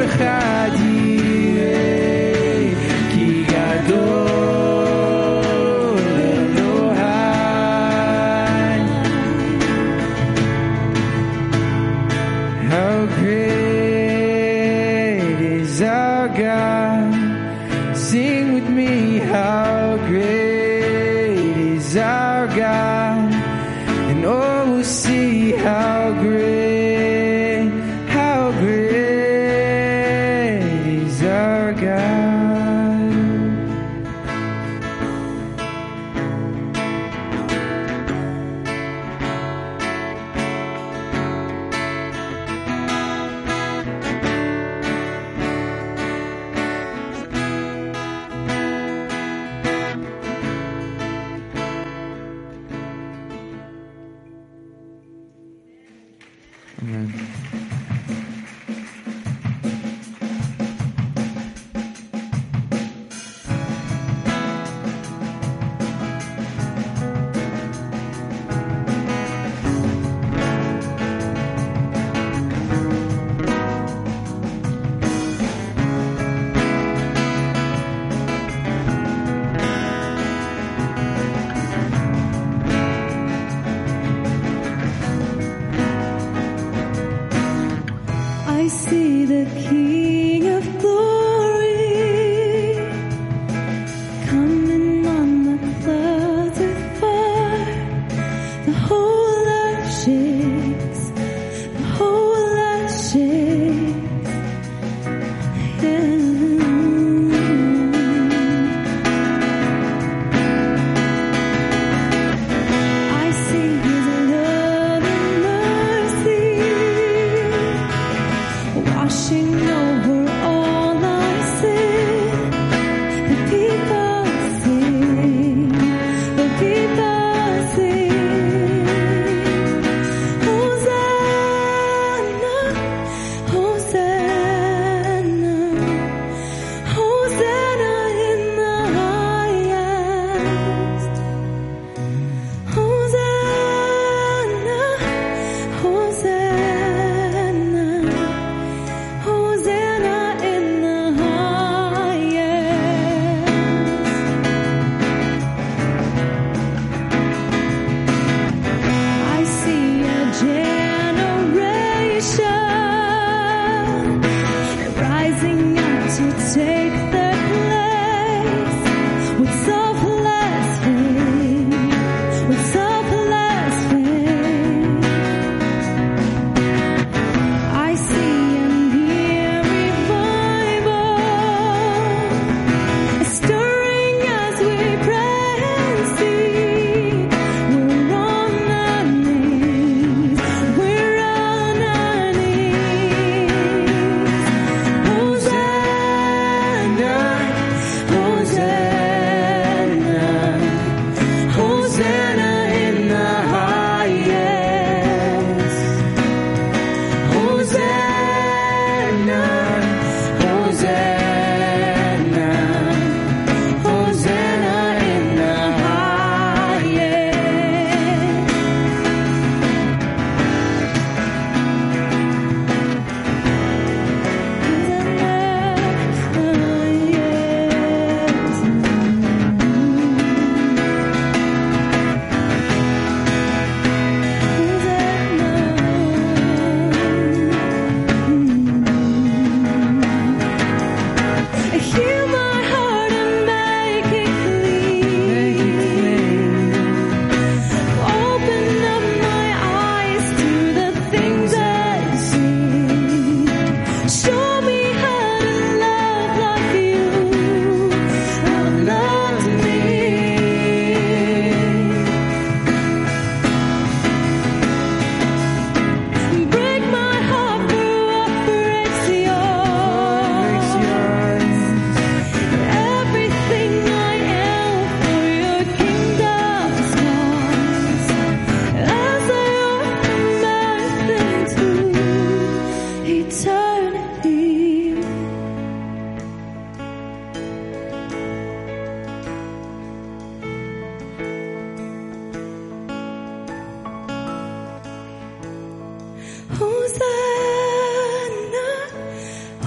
Hosanna.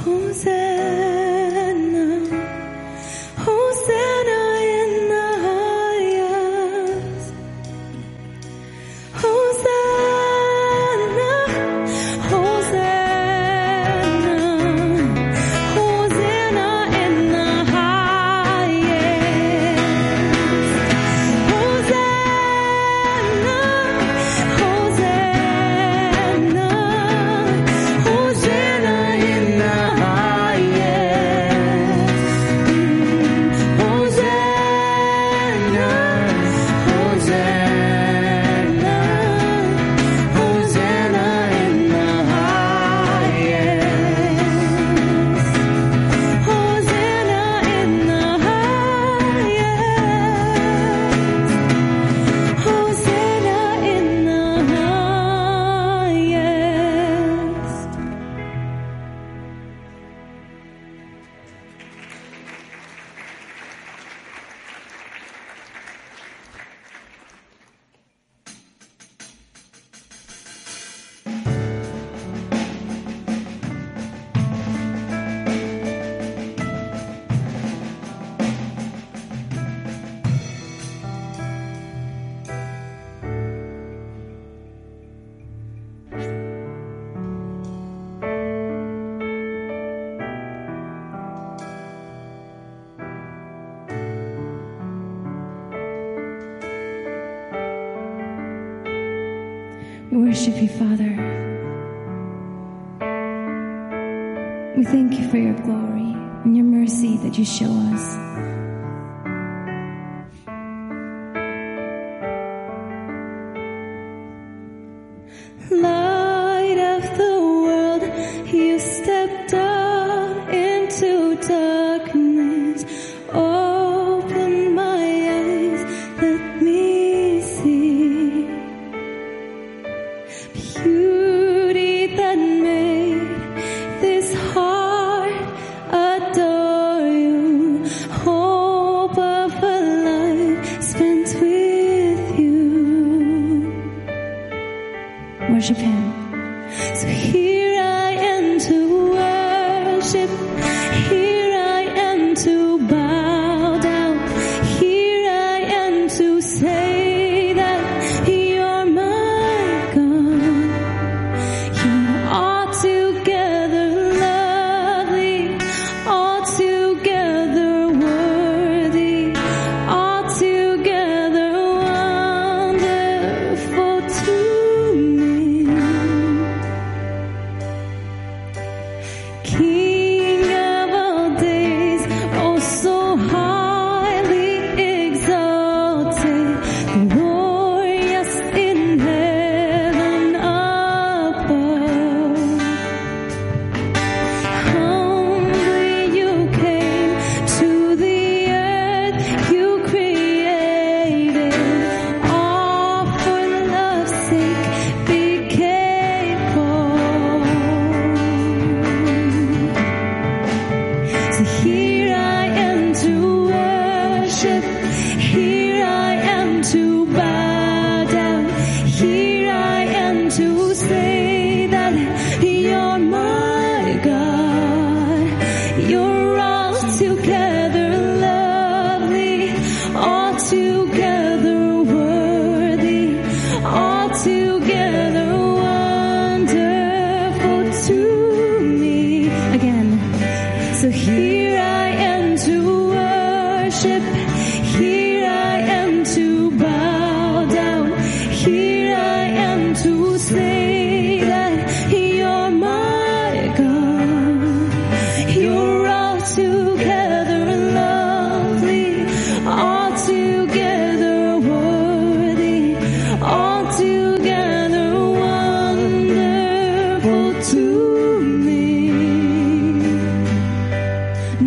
We worship you, Father. We thank you for your glory and your mercy that you show us. Light of the world, you stepped up into darkness. Open my eyes, let me see beauty that made this heart adore you. Hope of a life spent with you. Worship him. So here I am to worship. Here I am to bow down. Here I am to say that you're my God. You're altogether lovely, altogether worthy, altogether wonderful to me. King of all days, oh so highly exalted, glorious in heaven above. Humbly you came to the earth you created, all for love's sake became poor. So here I am to worship, here I am to bow down, here I am to say that you're my God. You're altogether lovely, altogether worthy, altogether wonderful to me. Again. So here I am to worship, here I am to bow down, here I am to say that you're my God. You're altogether lovely, altogether worthy, altogether wonderful to me.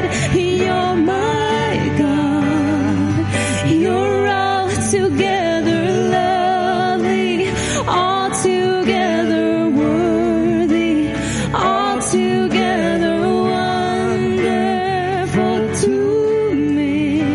You're my God. You're altogether lovely, altogether worthy, altogether wonderful to me.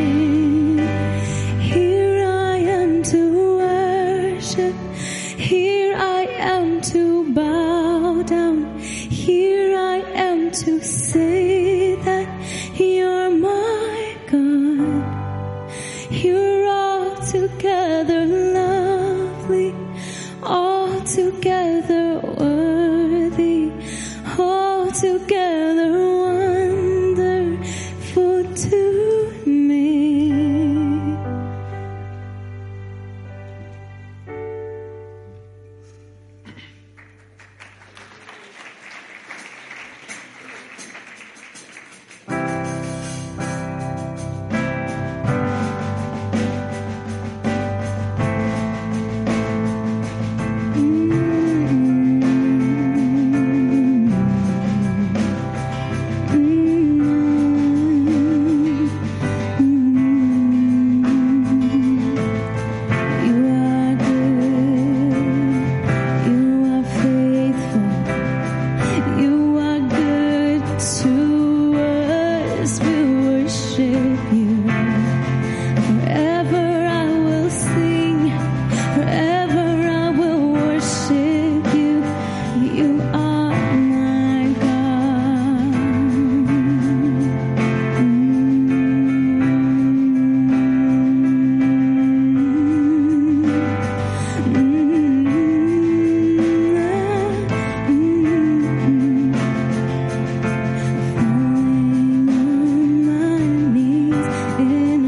Here I am to worship. Here I am to bow down. Here I am to say that you're my God. You're altogether lovely, altogether worthy, altogether wonderful to me. In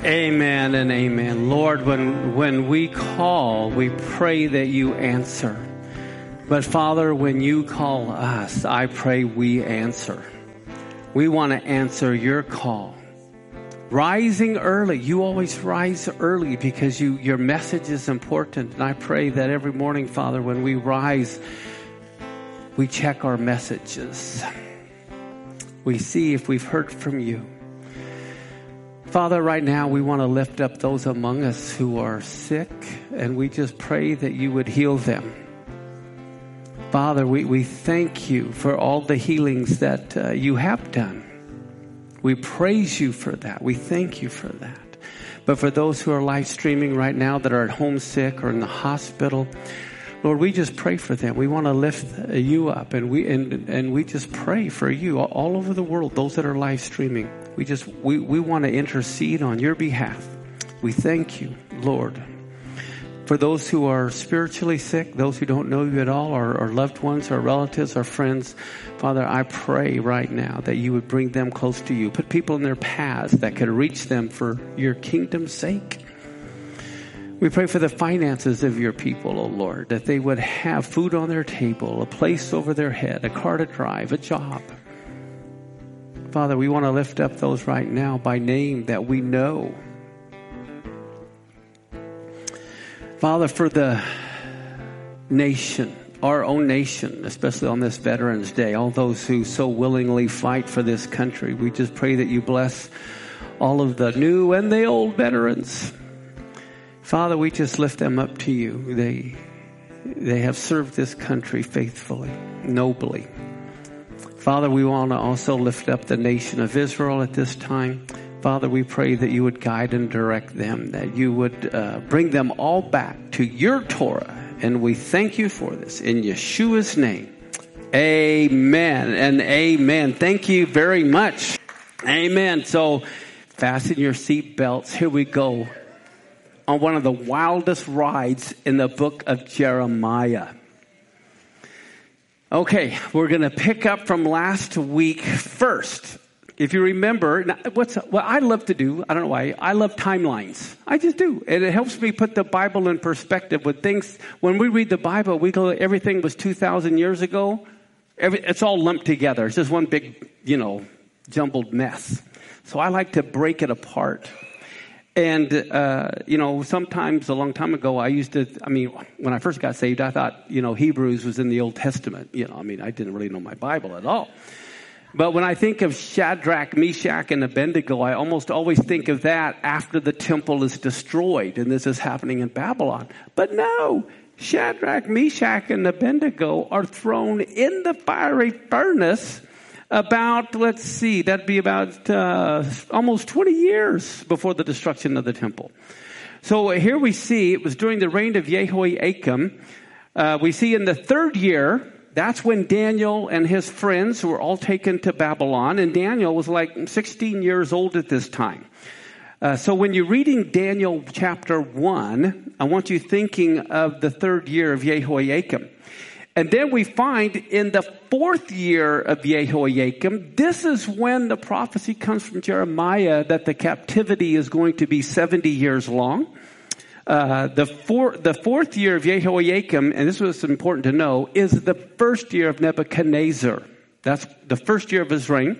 Amen and amen. Lord, when, when we call, we pray that you answer. But Father, when you call us, I pray we answer. We want to answer your call. Rising early. You always rise early because you, your message is important. And I pray that every morning, Father, when we rise, we check our messages. We see if we've heard from you. Father, right now we want to lift up those among us who are sick, and we just pray that you would heal them. Father, we, we thank you for all the healings that uh, you have done. We praise you for that. We thank you for that. But for those who are live streaming right now that are at home sick or in the hospital, Lord, we just pray for them. We want to lift you up, and we and and we just pray for you all over the world. Those that are live streaming, we just we we want to intercede on your behalf. We thank you, Lord, for those who are spiritually sick, those who don't know you at all, or, or loved ones, or relatives, or friends. Father, I pray right now that you would bring them close to you. Put people in their paths that could reach them for your kingdom's sake. We pray for the finances of your people, oh Lord, that they would have food on their table, a place over their head, a car to drive, a job. Father, we want to lift up those right now by name that we know. Father, for the nation, our own nation, especially on this Veterans Day, all those who so willingly fight for this country, we just pray that you bless all of the new and the old veterans. Father, we just lift them up to you. They, they have served this country faithfully, nobly. Father, we want to also lift up the nation of Israel at this time. Father, we pray that you would guide and direct them, that you would uh, bring them all back to your Torah. And we thank you for this in Yeshua's name. Amen and amen. Thank you very much. Amen. So fasten your seat belts. Here we go on one of the wildest rides in the book of Jeremiah. Okay, we're going to pick up from last week first. If you remember, what's what I love to do, I don't know why, I love timelines. I just do. And it helps me put the Bible in perspective with things. When we read the Bible, we go, everything was two thousand years ago. Every, it's all lumped together. It's just one big, you know, jumbled mess. So I like to break it apart. And, uh, you know, sometimes a long time ago, I used to, I mean, when I first got saved, I thought, you know, Hebrews was in the Old Testament. You know, I mean, I didn't really know my Bible at all. But when I think of Shadrach, Meshach, and Abednego, I almost always think of that after the temple is destroyed. And this is happening in Babylon. But no, Shadrach, Meshach, and Abednego are thrown in the fiery furnace about, let's see, that'd be about uh, almost twenty years before the destruction of the temple. So here we see, it was during the reign of Jehoiakim. Uh, we see in the third year, that's when Daniel and his friends were all taken to Babylon. And Daniel was like sixteen years old at this time. Uh, so when you're reading Daniel chapter one, I want you thinking of the third year of Jehoiakim. And then we find in the fourth year of Jehoiakim, this is when the prophecy comes from Jeremiah that the captivity is going to be seventy years long. Uh, the, four, the fourth year of Jehoiakim, and this was important to know, is the first year of Nebuchadnezzar. That's the first year of his reign.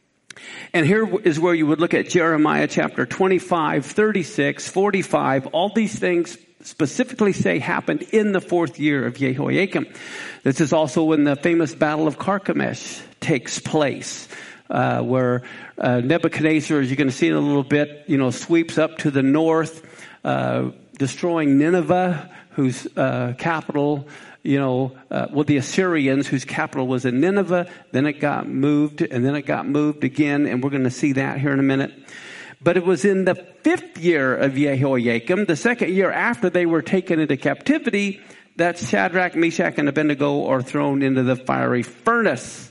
And here is where you would look at Jeremiah chapter twenty-five, thirty-six, forty-five. All these things specifically say happened in the fourth year of Jehoiakim. This is also when the famous Battle of Carchemish takes place, uh, where uh, Nebuchadnezzar, as you're going to see in a little bit, you know, sweeps up to the north, uh, destroying Nineveh, whose uh, capital, you know, uh, well, the Assyrians, whose capital was in Nineveh. Then it got moved, and then it got moved again, and we're going to see that here in a minute. But it was in the fifth year of Jehoiakim, the second year after they were taken into captivity, that Shadrach, Meshach, and Abednego are thrown into the fiery furnace.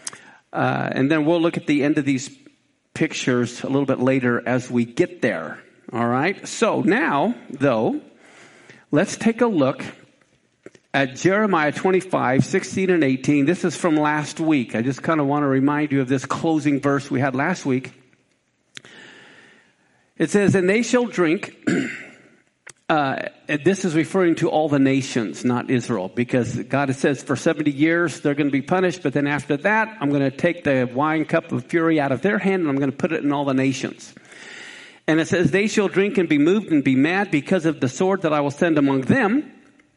Uh, and then we'll look at the end of these pictures a little bit later as we get there. All right. So now, though, let's take a look at Jeremiah twenty-five, sixteen and eighteen. This is from last week. I just kind of want to remind you of this closing verse we had last week. It says, and they shall drink. Uh, this is referring to all the nations, not Israel, because God says for seventy years they're going to be punished, but then after that I'm going to take the wine cup of fury out of their hand and I'm going to put it in all the nations. And it says, they shall drink and be moved and be mad because of the sword that I will send among them.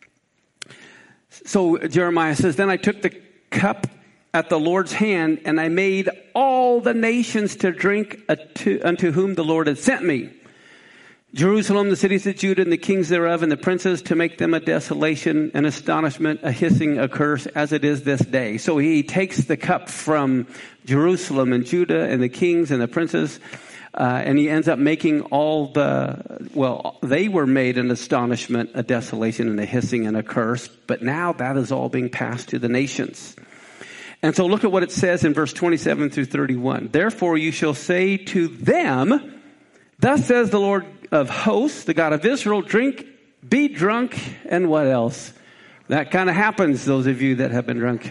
So Jeremiah says, then I took the cup at the Lord's hand and I made all the nations to drink unto whom the Lord had sent me. Jerusalem, the cities of Judah, and the kings thereof, and the princes, to make them a desolation, an astonishment, a hissing, a curse, as it is this day. So he takes the cup from Jerusalem and Judah and the kings and the princes, uh, and he ends up making all the, well, they were made an astonishment, a desolation, and a hissing, and a curse. But now that is all being passed to the nations. And so look at what it says in verse twenty-seven through thirty-one. Therefore you shall say to them, thus says the Lord of hosts, the God of Israel, drink, be drunk, and what else? That kind of happens, those of you that have been drunk.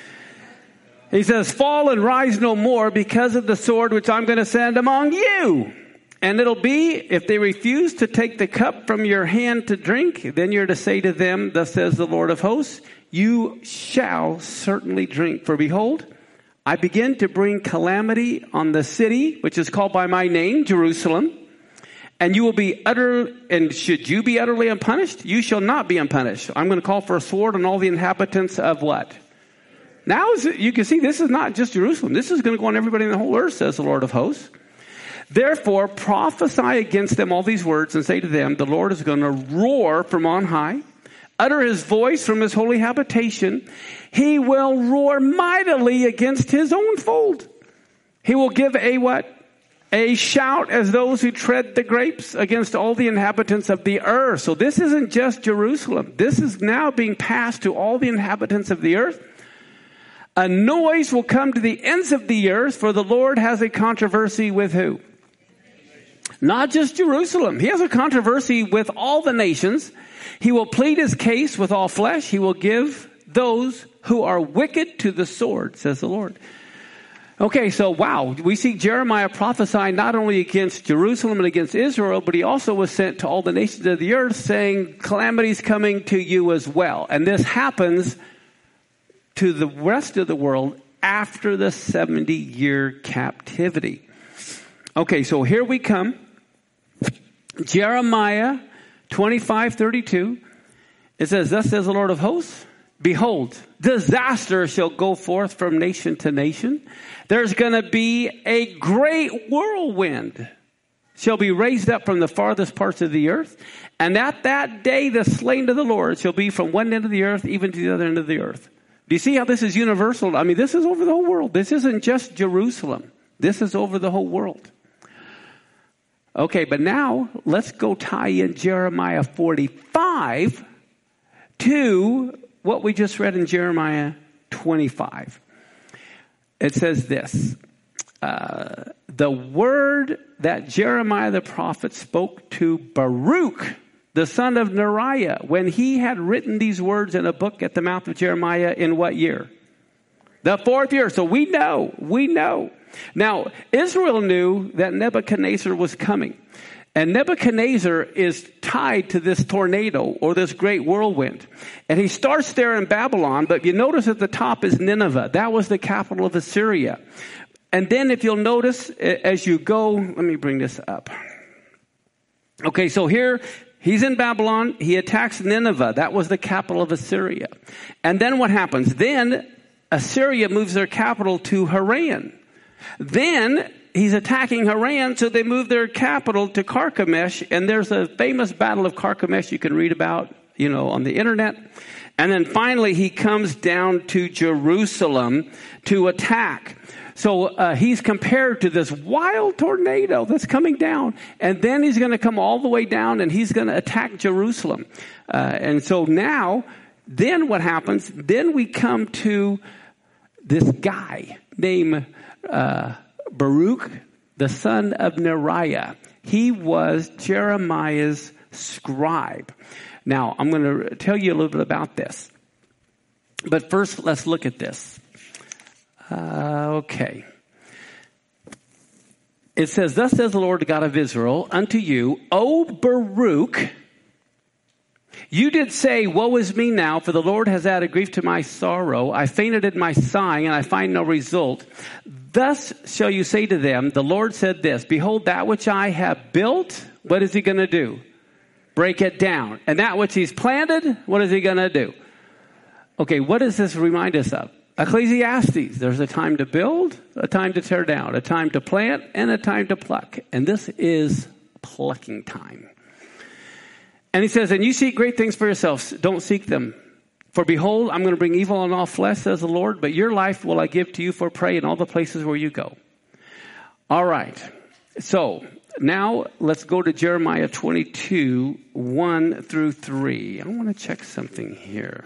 He says, fall and rise no more because of the sword which I'm going to send among you. And it'll be, if they refuse to take the cup from your hand to drink, then you're to say to them, thus says the Lord of hosts, you shall certainly drink. For behold, I begin to bring calamity on the city, which is called by my name, Jerusalem. And you will be utter, and should you be utterly unpunished? You shall not be unpunished. I'm going to call for a sword on all the inhabitants of what? Now is it, you can see this is not just Jerusalem. This is going to go on everybody in the whole earth, says the Lord of hosts. Therefore prophesy against them all these words and say to them, the Lord is going to roar from on high, utter his voice from his holy habitation. He will roar mightily against his own fold. He will give a what? A shout as those who tread the grapes against all the inhabitants of the earth. So this isn't just Jerusalem. This is now being passed to all the inhabitants of the earth. A noise will come to the ends of the earth, for the Lord has a controversy with who? Not just Jerusalem. He has a controversy with all the nations. He will plead his case with all flesh. He will give those who are wicked to the sword, says the Lord. Okay, so wow, we see Jeremiah prophesying not only against Jerusalem and against Israel, but he also was sent to all the nations of the earth saying, calamity's coming to you as well. And this happens to the rest of the world after the seventy-year captivity. Okay, so here we come. Jeremiah twenty-five thirty-two. It says, thus says the Lord of hosts, behold, disaster shall go forth from nation to nation. There's going to be a great whirlwind shall be raised up from the farthest parts of the earth. And at that day, the slain of the Lord shall be from one end of the earth, even to the other end of the earth. Do you see how this is universal? I mean, this is over the whole world. This isn't just Jerusalem. This is over the whole world. Okay, but now let's go tie in Jeremiah forty-five to what we just read in Jeremiah twenty-five. It says this, uh, the word that Jeremiah the prophet spoke to Baruch, the son of Neriah, when he had written these words in a book at the mouth of Jeremiah in what year? The fourth year. So we know, we know. Now, Israel knew that Nebuchadnezzar was coming. And Nebuchadnezzar is tied to this tornado or this great whirlwind. And he starts there in Babylon, but you notice at the top is Nineveh. That was the capital of Assyria. And then if you'll notice as you go, let me bring this up. Okay, so here he's in Babylon. He attacks Nineveh. That was the capital of Assyria. And then what happens? Then Assyria moves their capital to Haran. Then he's attacking Haran, so they move their capital to Carchemish, and there's a famous battle of Carchemish you can read about, you know, on the internet. And then finally he comes down to Jerusalem to attack. So uh, he's compared to this wild tornado that's coming down, and then he's going to come all the way down, and he's going to attack Jerusalem. Uh, and so now, then what happens? Then we come to this guy named uh, Baruch, the son of Neriah. He was Jeremiah's scribe. Now, I'm going to tell you a little bit about this. But first, let's look at this. Uh, okay. It says, thus says the Lord God of Israel unto you, O Baruch, you did say, woe is me now, for the Lord has added grief to my sorrow. I fainted in my sighing, and I find no result. Thus shall you say to them, the Lord said this, behold, that which I have built, what is he going to do? Break it down. And that which he's planted, what is he going to do? Okay, what does this remind us of? Ecclesiastes. There's a time to build, a time to tear down, a time to plant, and a time to pluck. And this is plucking time. And he says, and you seek great things for yourselves. Don't seek them. For behold, I'm going to bring evil on all flesh, says the Lord. But your life will I give to you for prey in all the places where you go. All right. So now let's go to Jeremiah twenty-two, one through three. I want to check something here.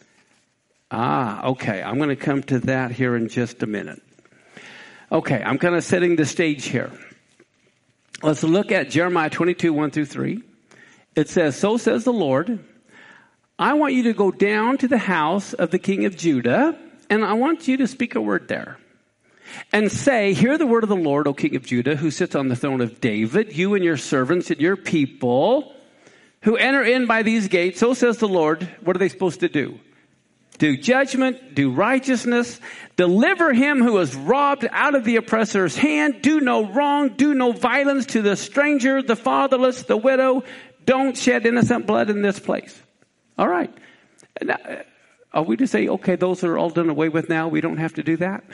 Ah, okay. I'm going to come to that here in just a minute. Okay. I'm kind of setting the stage here. Let's look at Jeremiah twenty-two, one through three. It says, so says the Lord, I want you to go down to the house of the king of Judah, and I want you to speak a word there. And say, hear the word of the Lord, O king of Judah, who sits on the throne of David, you and your servants and your people, who enter in by these gates. So says the Lord, what are they supposed to do? Do judgment, do righteousness, deliver him who is robbed out of the oppressor's hand, do no wrong, do no violence to the stranger, the fatherless, the widow. Don't shed innocent blood in this place. All right. Now, are we to say, okay, those are all done away with now? We don't have to do that?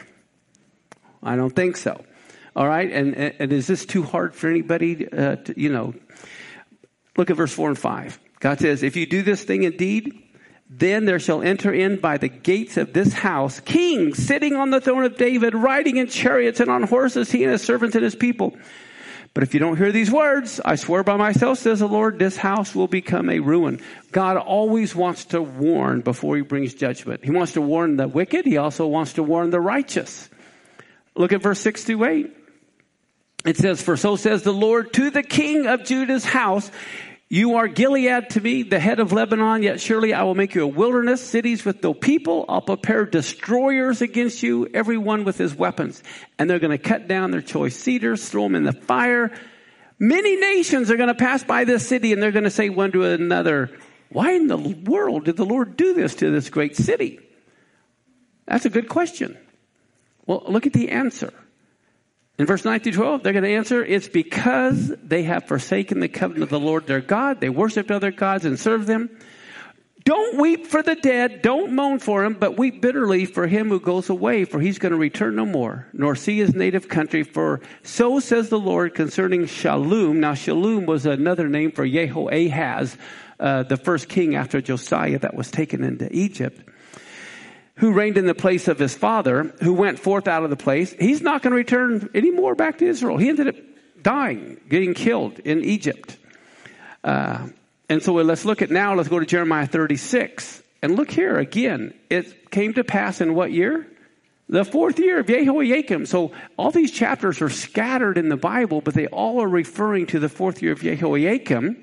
I don't think so. All right. And, and is this too hard for anybody? Uh, to, you know, look at verse four and five. God says, if you do this thing indeed, then there shall enter in by the gates of this house kings sitting on the throne of David, riding in chariots and on horses, he and his servants and his people. But if you don't hear these words, I swear by myself, says the Lord, this house will become a ruin. God always wants to warn before he brings judgment. He wants to warn the wicked. He also wants to warn the righteous. Look at verse six to eight. It says, for so says the Lord to the king of Judah's house, you are Gilead to me, the head of Lebanon, yet surely I will make you a wilderness, cities with no people. I'll prepare destroyers against you, everyone with his weapons. And they're going to cut down their choice cedars, throw them in the fire. Many nations are going to pass by this city, and they're going to say one to another, why in the world did the Lord do this to this great city? That's a good question. Well, look at the answer. In verse nine through twelve, they're going to answer, it's because they have forsaken the covenant of the Lord their God. They worshiped other gods and served them. Don't weep for the dead. Don't moan for him, but weep bitterly for him who goes away, for he's going to return no more, nor see his native country. For so says the Lord concerning Shallum. Now, Shallum was another name for Jehoahaz, uh, the first king after Josiah that was taken into Egypt, who reigned in the place of his father, who went forth out of the place. He's not going to return anymore back to Israel. He ended up dying, getting killed in Egypt. Uh, and so let's look at now, let's go to Jeremiah thirty-six. And look here again. It came to pass in what year? The fourth year of Jehoiakim. So all these chapters are scattered in the Bible, but they all are referring to the fourth year of Jehoiakim.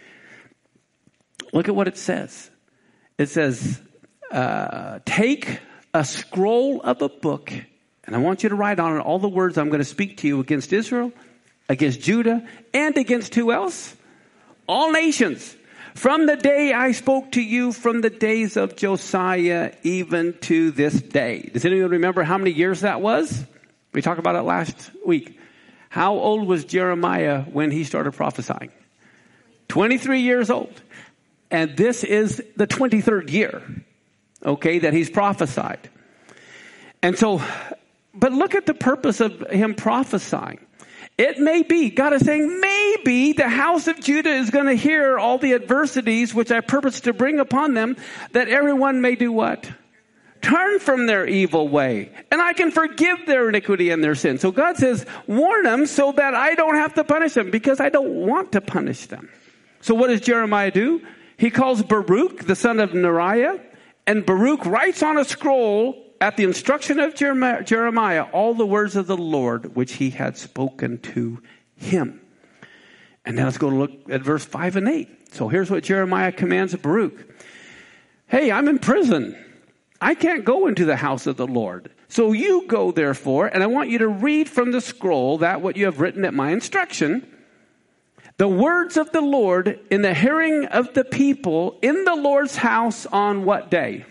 Look at what it says. It says, Uh, take a scroll of a book, and I want you to write on it all the words I'm going to speak to you against Israel, against Judah, and against who else? All nations. From the day I spoke to you, from the days of Josiah, even to this day. Does anyone remember how many years that was? We talked about it last week. How old was Jeremiah when he started prophesying? twenty-three years old. And this is the twenty-third year. Okay, that he's prophesied. And so, but look at the purpose of him prophesying. It may be, God is saying, maybe the house of Judah is going to hear all the adversities which I purpose to bring upon them, that everyone may do what? Turn from their evil way, and I can forgive their iniquity and their sin. So God says, warn them so that I don't have to punish them, because I don't want to punish them. So what does Jeremiah do? He calls Baruch, the son of Neriah, and Baruch writes on a scroll at the instruction of Jeremiah all the words of the Lord which he had spoken to him. And now let's go look at verse five and eight. So here's what Jeremiah commands Baruch. Hey, I'm in prison. I can't go into the house of the Lord. So you go, therefore, and I want you to read from the scroll that what you have written at my instruction, the words of the Lord in the hearing of the people in the Lord's house on what day?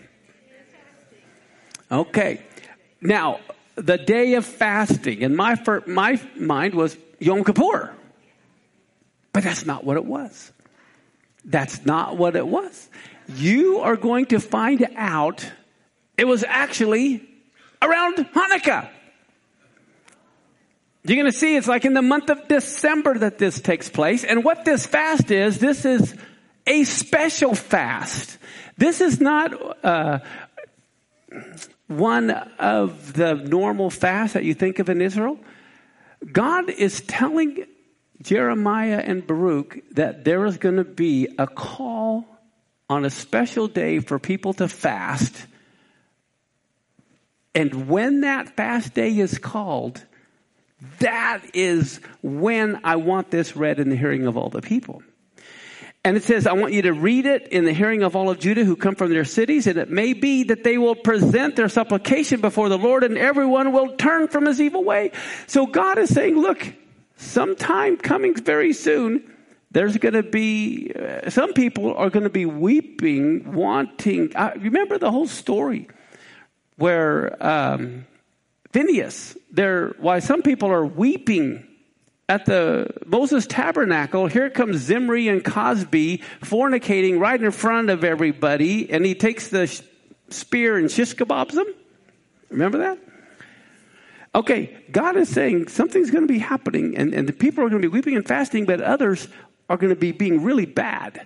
Okay. Now, the day of fasting, in my, my mind was Yom Kippur. But that's not what it was. That's not what it was. You are going to find out it was actually around Hanukkah. You're going to see it's like in the month of December that this takes place. And what this fast is, this is a special fast. This is not uh, one of the normal fasts that you think of in Israel. God is telling Jeremiah and Baruch that there is going to be a call on a special day for people to fast. And when that fast day is called, that is when I want this read in the hearing of all the people. And it says, I want you to read it in the hearing of all of Judah who come from their cities. And it may be that they will present their supplication before the Lord and everyone will turn from his evil way. So God is saying, look, sometime coming very soon, there's going to be, uh, some people are going to be weeping, wanting. Uh, remember the whole story where um, Phineas, there, why some people are weeping at the Moses tabernacle. Here comes Zimri and Cosby fornicating right in front of everybody, and he takes the sh- spear and shish kebabs them. Remember that? Okay, God is saying something's going to be happening, and, and the people are going to be weeping and fasting, but others are going to be being really bad.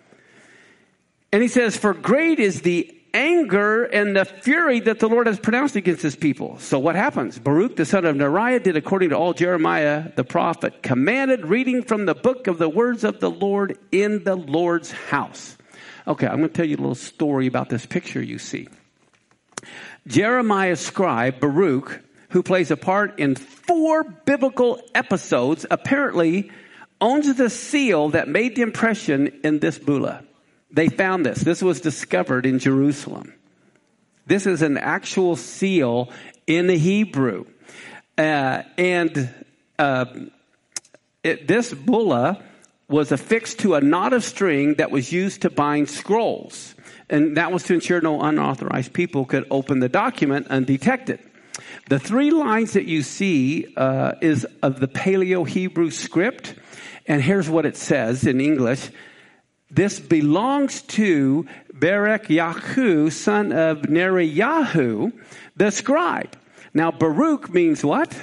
And he says, for great is the anger and the fury that the Lord has pronounced against his people. So what happens? Baruch, the son of Neriah, did according to all Jeremiah the prophet commanded, reading from the book of the words of the Lord in the Lord's house. Okay, I'm going to tell you a little story about this picture you see. Jeremiah's scribe, Baruch, who plays a part in four biblical episodes, apparently owns the seal that made the impression in this bulla. They found this. This was discovered in Jerusalem. This is an actual seal in the Hebrew. Uh, and uh, it, this bulla was affixed to a knot of string that was used to bind scrolls. And that was to ensure no unauthorized people could open the document undetected. The three lines that you see uh, is of the Paleo-Hebrew script. And here's what it says in English. This belongs to Baruch Yahu, son of Neriyahu, the scribe. Now, Baruch means what?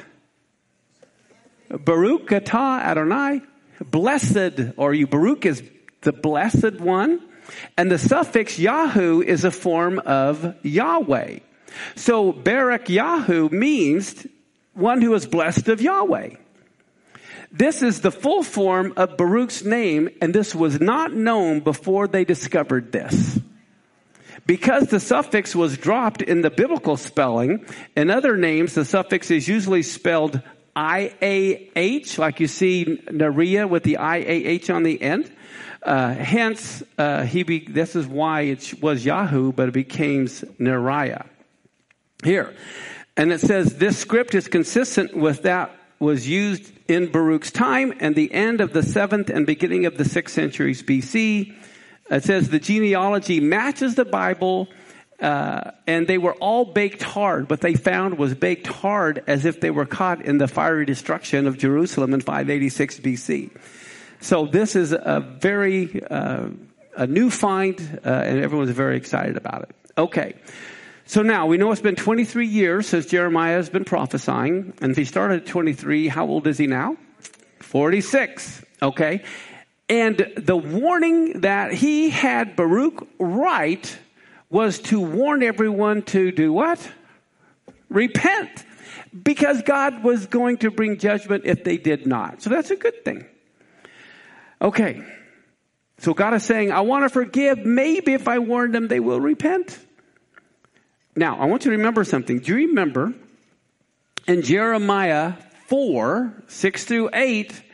Baruch atah Adonai, blessed, or you Baruch is the blessed one. And the suffix Yahu is a form of Yahweh. So Baruch Yahu means one who is blessed of Yahweh. This is the full form of Baruch's name, and this was not known before they discovered this. Because the suffix was dropped in the biblical spelling, in other names, the suffix is usually spelled I A H, like you see Neriah with the I A H on the end. Uh, hence, uh, he be, this is why it was Yahoo, but it became Neriah. Here. And it says, this script is consistent with that was used in Baruch's time and the end of the seventh and beginning of the sixth centuries B C. It says the genealogy matches the Bible, uh, and they were all baked hard. What they found was baked hard as if they were caught in the fiery destruction of Jerusalem in five eighty-six B C. So this is a very, uh, a new find, uh, and everyone's very excited about it. Okay. So now, we know it's been twenty-three years since Jeremiah has been prophesying. And if he started at twenty-three, how old is he now? forty-six. Okay. And the warning that he had Baruch write was to warn everyone to do what? Repent. Because God was going to bring judgment if they did not. So that's a good thing. Okay. So God is saying, I want to forgive. Maybe if I warn them, they will repent. Now, I want you to remember something. Do you remember in Jeremiah four, six through eight,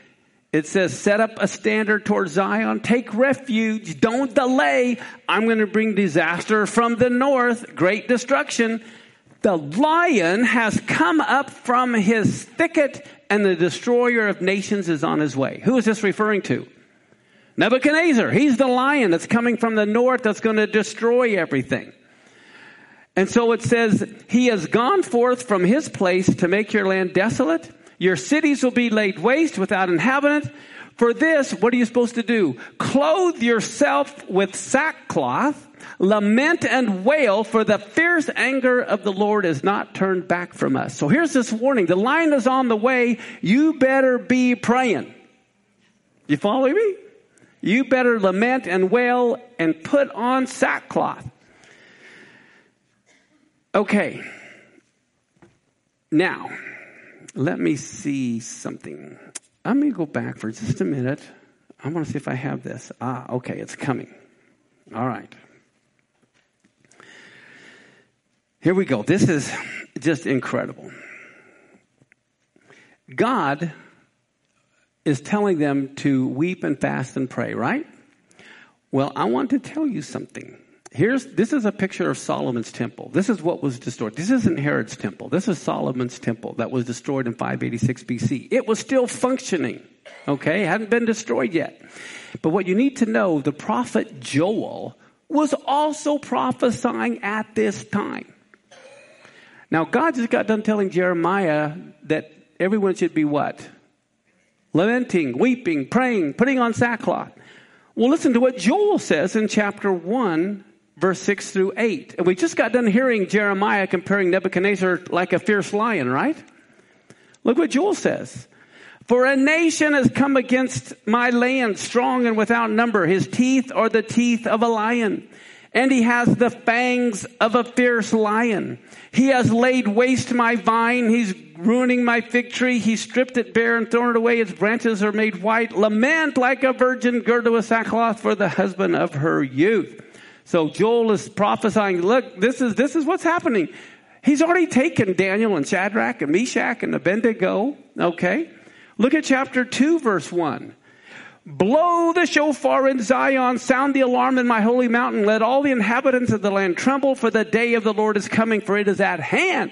It says, set up a standard towards Zion, take refuge, don't delay. I'm going to bring disaster from the north, great destruction. The lion has come up from his thicket, and the destroyer of nations is on his way. Who is this referring to? Nebuchadnezzar. He's the lion that's coming from the north that's going to destroy everything. And so it says, he has gone forth from his place to make your land desolate. Your cities will be laid waste without inhabitant. For this, what are you supposed to do? Clothe yourself with sackcloth, lament and wail, for the fierce anger of the Lord is not turned back from us. So here's this warning. The lion is on the way. You better be praying. You follow me? You better lament and wail and put on sackcloth. Okay. Now, let me see something. I'm going to go back for just a minute. I want to see if I have this. Ah, okay, it's coming. All right. Here we go. This is just incredible. God is telling them to weep and fast and pray, right? Well, I want to tell you something. Here's, this is a picture of Solomon's temple. This is what was destroyed. This isn't Herod's temple. This is Solomon's temple that was destroyed in five eighty-six B C. It was still functioning, okay? It hadn't been destroyed yet. But what you need to know, the prophet Joel was also prophesying at this time. Now, God just got done telling Jeremiah that everyone should be what? Lamenting, weeping, praying, putting on sackcloth. Well, listen to what Joel says in chapter one, verse six through eight. And we just got done hearing Jeremiah comparing Nebuchadnezzar like a fierce lion, right? Look what Joel says. For a nation has come against my land, strong and without number. His teeth are the teeth of a lion, and he has the fangs of a fierce lion. He has laid waste my vine. He's ruining my fig tree. He stripped it bare and thrown it away. Its branches are made white. Lament like a virgin girded with sackcloth for the husband of her youth. So Joel is prophesying, look, this is, this is what's happening. He's already taken Daniel and Shadrach and Meshach and Abednego. Okay. Look at chapter two, verse one. Blow the shofar in Zion, sound the alarm in my holy mountain. Let all the inhabitants of the land tremble, for the day of the Lord is coming, for it is at hand.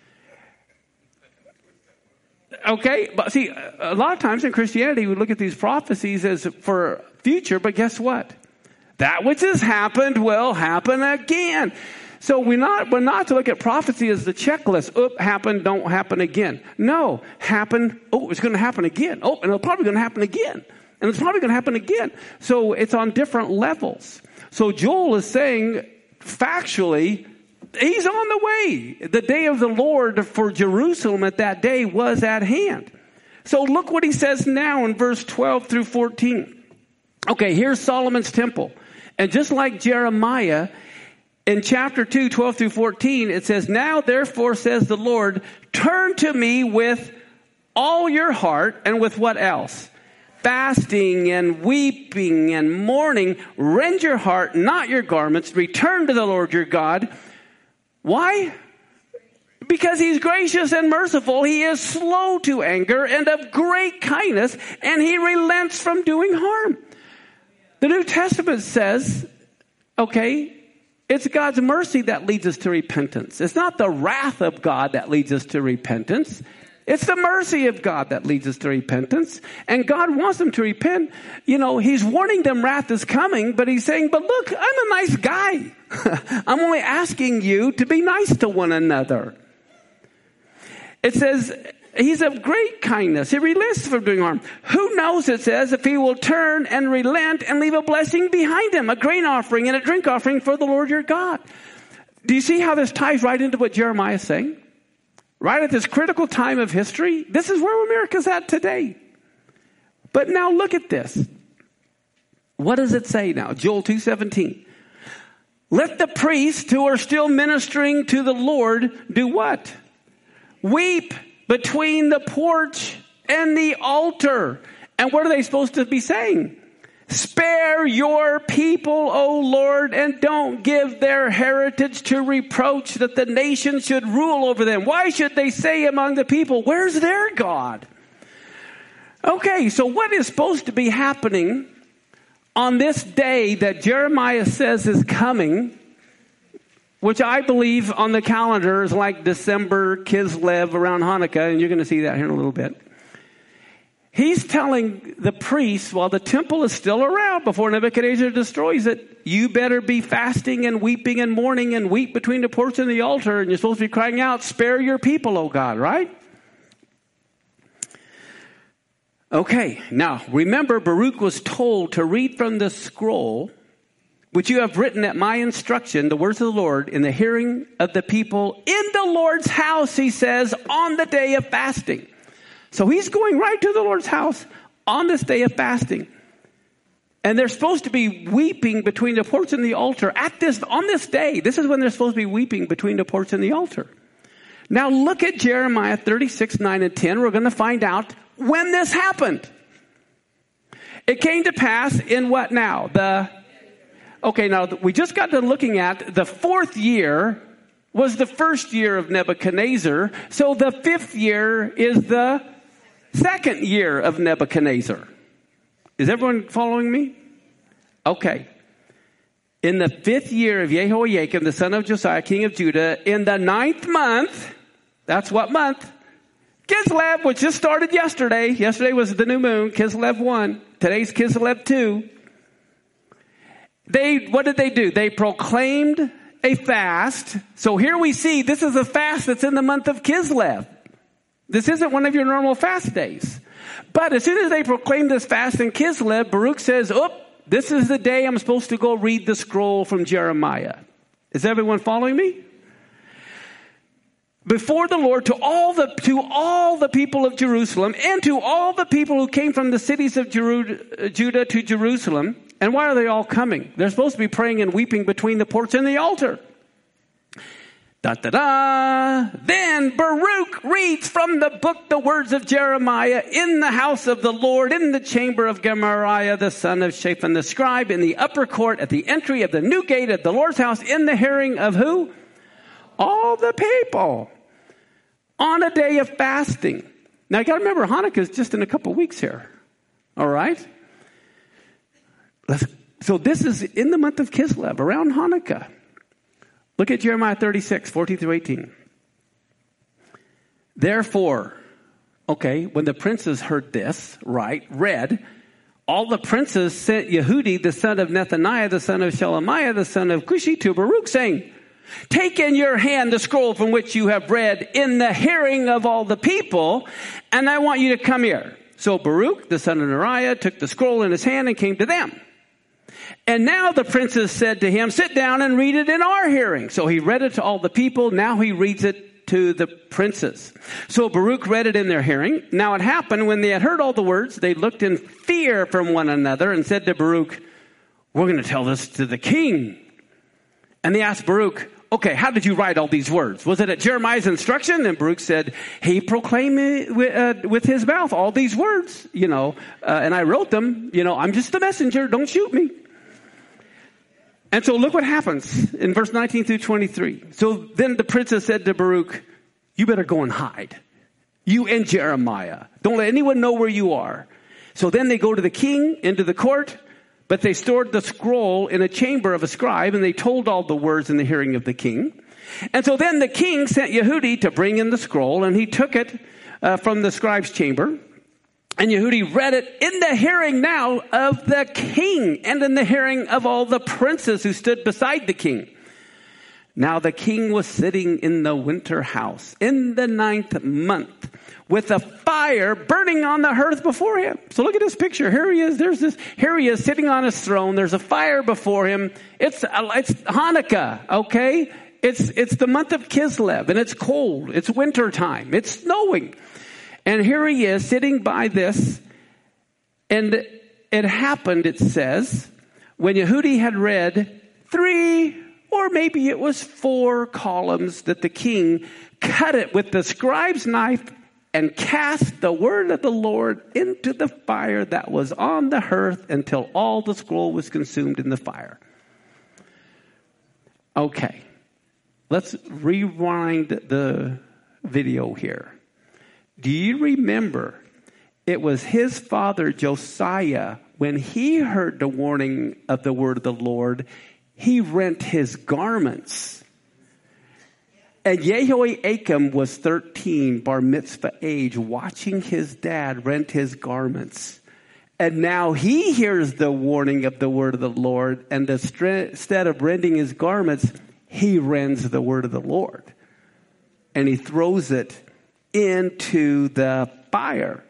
Okay, but see, a lot of times in Christianity, we look at these prophecies as for future, but guess what? That which has happened will happen again. So we're not, we're not to look at prophecy as the checklist. Oop, happen, don't happen again. No, happen, oh, it's going to happen again. Oh, and it's probably going to happen again. And it's probably going to happen again. So it's on different levels. So Joel is saying, factually, he's on the way. The day of the Lord for Jerusalem at that day was at hand. So look what he says now in verse twelve through fourteen. Okay, here's Solomon's temple. And just like Jeremiah, in chapter two, twelve through fourteen, it says, now therefore says the Lord, turn to me with all your heart, and with what else? Fasting and weeping and mourning. Rend your heart, not your garments. Return to the Lord your God. Why? Because he's gracious and merciful. He is slow to anger and of great kindness, and he relents from doing harm. The New Testament says, okay, it's God's mercy that leads us to repentance. It's not the wrath of God that leads us to repentance. It's the mercy of God that leads us to repentance. And God wants them to repent. You know, he's warning them wrath is coming, but he's saying, but look, I'm a nice guy. I'm only asking you to be nice to one another. It says, he's of great kindness. He relents from doing harm. Who knows, it says, if he will turn and relent and leave a blessing behind him, a grain offering and a drink offering for the Lord your God. Do you see how this ties right into what Jeremiah is saying? Right at this critical time of history, this is where America's at today. But now look at this. What does it say now? Joel two seventeen. Let the priests who are still ministering to the Lord do what? Weep between the porch and the altar. And what are they supposed to be saying? Spare your people, O Lord, and don't give their heritage to reproach, that the nation should rule over them. Why should they say among the people, where's their God? Okay, so what is supposed to be happening on this day that Jeremiah says is coming, which I believe on the calendar is like December, Kislev, around Hanukkah, and you're going to see that here in a little bit. He's telling the priests, while the temple is still around before Nebuchadnezzar destroys it, you better be fasting and weeping and mourning and weep between the porch and the altar, and you're supposed to be crying out, spare your people, O God, right? Okay, now remember Baruch was told to read from the scroll, which you have written at my instruction, the words of the Lord, in the hearing of the people in the Lord's house, he says, on the day of fasting. So he's going right to the Lord's house on this day of fasting. And they're supposed to be weeping between the porch and the altar at this, on this day. This is when they're supposed to be weeping between the porch and the altar. Now look at Jeremiah thirty-six, nine and ten. We're going to find out when this happened. It came to pass in what now? The, okay, now we just got to looking at the fourth year was the first year of Nebuchadnezzar. So the fifth year is the second year of Nebuchadnezzar. Is everyone following me? Okay. In the fifth year of Jehoiakim, the son of Josiah, king of Judah, in the ninth month, that's what month? Kislev, which just started yesterday. Yesterday was the new moon, Kislev one. Today's Kislev two. They, what did they do? They proclaimed a fast. So here we see this is a fast that's in the month of Kislev. This isn't one of your normal fast days. But as soon as they proclaim this fast in Kislev, Baruch says, oh, this is the day I'm supposed to go read the scroll from Jeremiah. Is everyone following me? Before the Lord to all the, to all the people of Jerusalem and to all the people who came from the cities of Jeru- Judah to Jerusalem. And why are they all coming? They're supposed to be praying and weeping between the porch and the altar. Da da da. Then Baruch reads from the book the words of Jeremiah in the house of the Lord, in the chamber of Gemariah, the son of Shaphan the scribe, in the upper court at the entry of the new gate of the Lord's house, in the hearing of who? All the people. On a day of fasting. Now you got to remember, Hanukkah is just in a couple weeks here. All right? Let's, so this is in the month of Kislev, around Hanukkah. Look at Jeremiah thirty-six, fourteen through eighteen. Therefore, okay, when the princes heard this, right, read, all the princes sent Yehudi, the son of Nethaniah, the son of Shelemiah, the son of Cushi, to Baruch, saying, take in your hand the scroll from which you have read in the hearing of all the people, and I want you to come here. So Baruch, the son of Neriah, took the scroll in his hand and came to them. And now the princes said to him, sit down and read it in our hearing. So he read it to all the people. Now he reads it to the princes. So Baruch read it in their hearing. Now it happened when they had heard all the words, they looked in fear from one another and said to Baruch, we're going to tell this to the king. And they asked Baruch, okay, how did you write all these words? Was it at Jeremiah's instruction? And Baruch said, he proclaimed with, uh, with his mouth all these words, you know, uh, and I wrote them. You know, I'm just the messenger. Don't shoot me. And so look what happens in verse nineteen through twenty-three. So then the princess said to Baruch, you better go and hide. You and Jeremiah. Don't let anyone know where you are. So then they go to the king, into the court, but they stored the scroll in a chamber of a scribe, and they told all the words in the hearing of the king. And so then the king sent Yehudi to bring in the scroll, and he took it uh, from the scribe's chamber. And Yehudi read it in the hearing now of the king and in the hearing of all the princes who stood beside the king. Now the king was sitting in the winter house in the ninth month with a fire burning on the hearth before him. So look at this picture. Here he is. There's this, here he is sitting on his throne. There's a fire before him. It's, it's Hanukkah, okay? It's, it's the month of Kislev, and it's cold. It's winter time. It's snowing. And here he is sitting by this, and it happened, it says, when Yehudi had read three, or maybe it was four columns, that the king cut it with the scribe's knife and cast the word of the Lord into the fire that was on the hearth until all the scroll was consumed in the fire. Okay, let's rewind the video here. Do you remember it was his father Josiah, when he heard the warning of the word of the Lord, he rent his garments. And Jehoiakim was thirteen, bar mitzvah age, watching his dad rent his garments. And now he hears the warning of the word of the Lord, and instead of rending his garments, he rends the word of the Lord. And he throws it into the fire.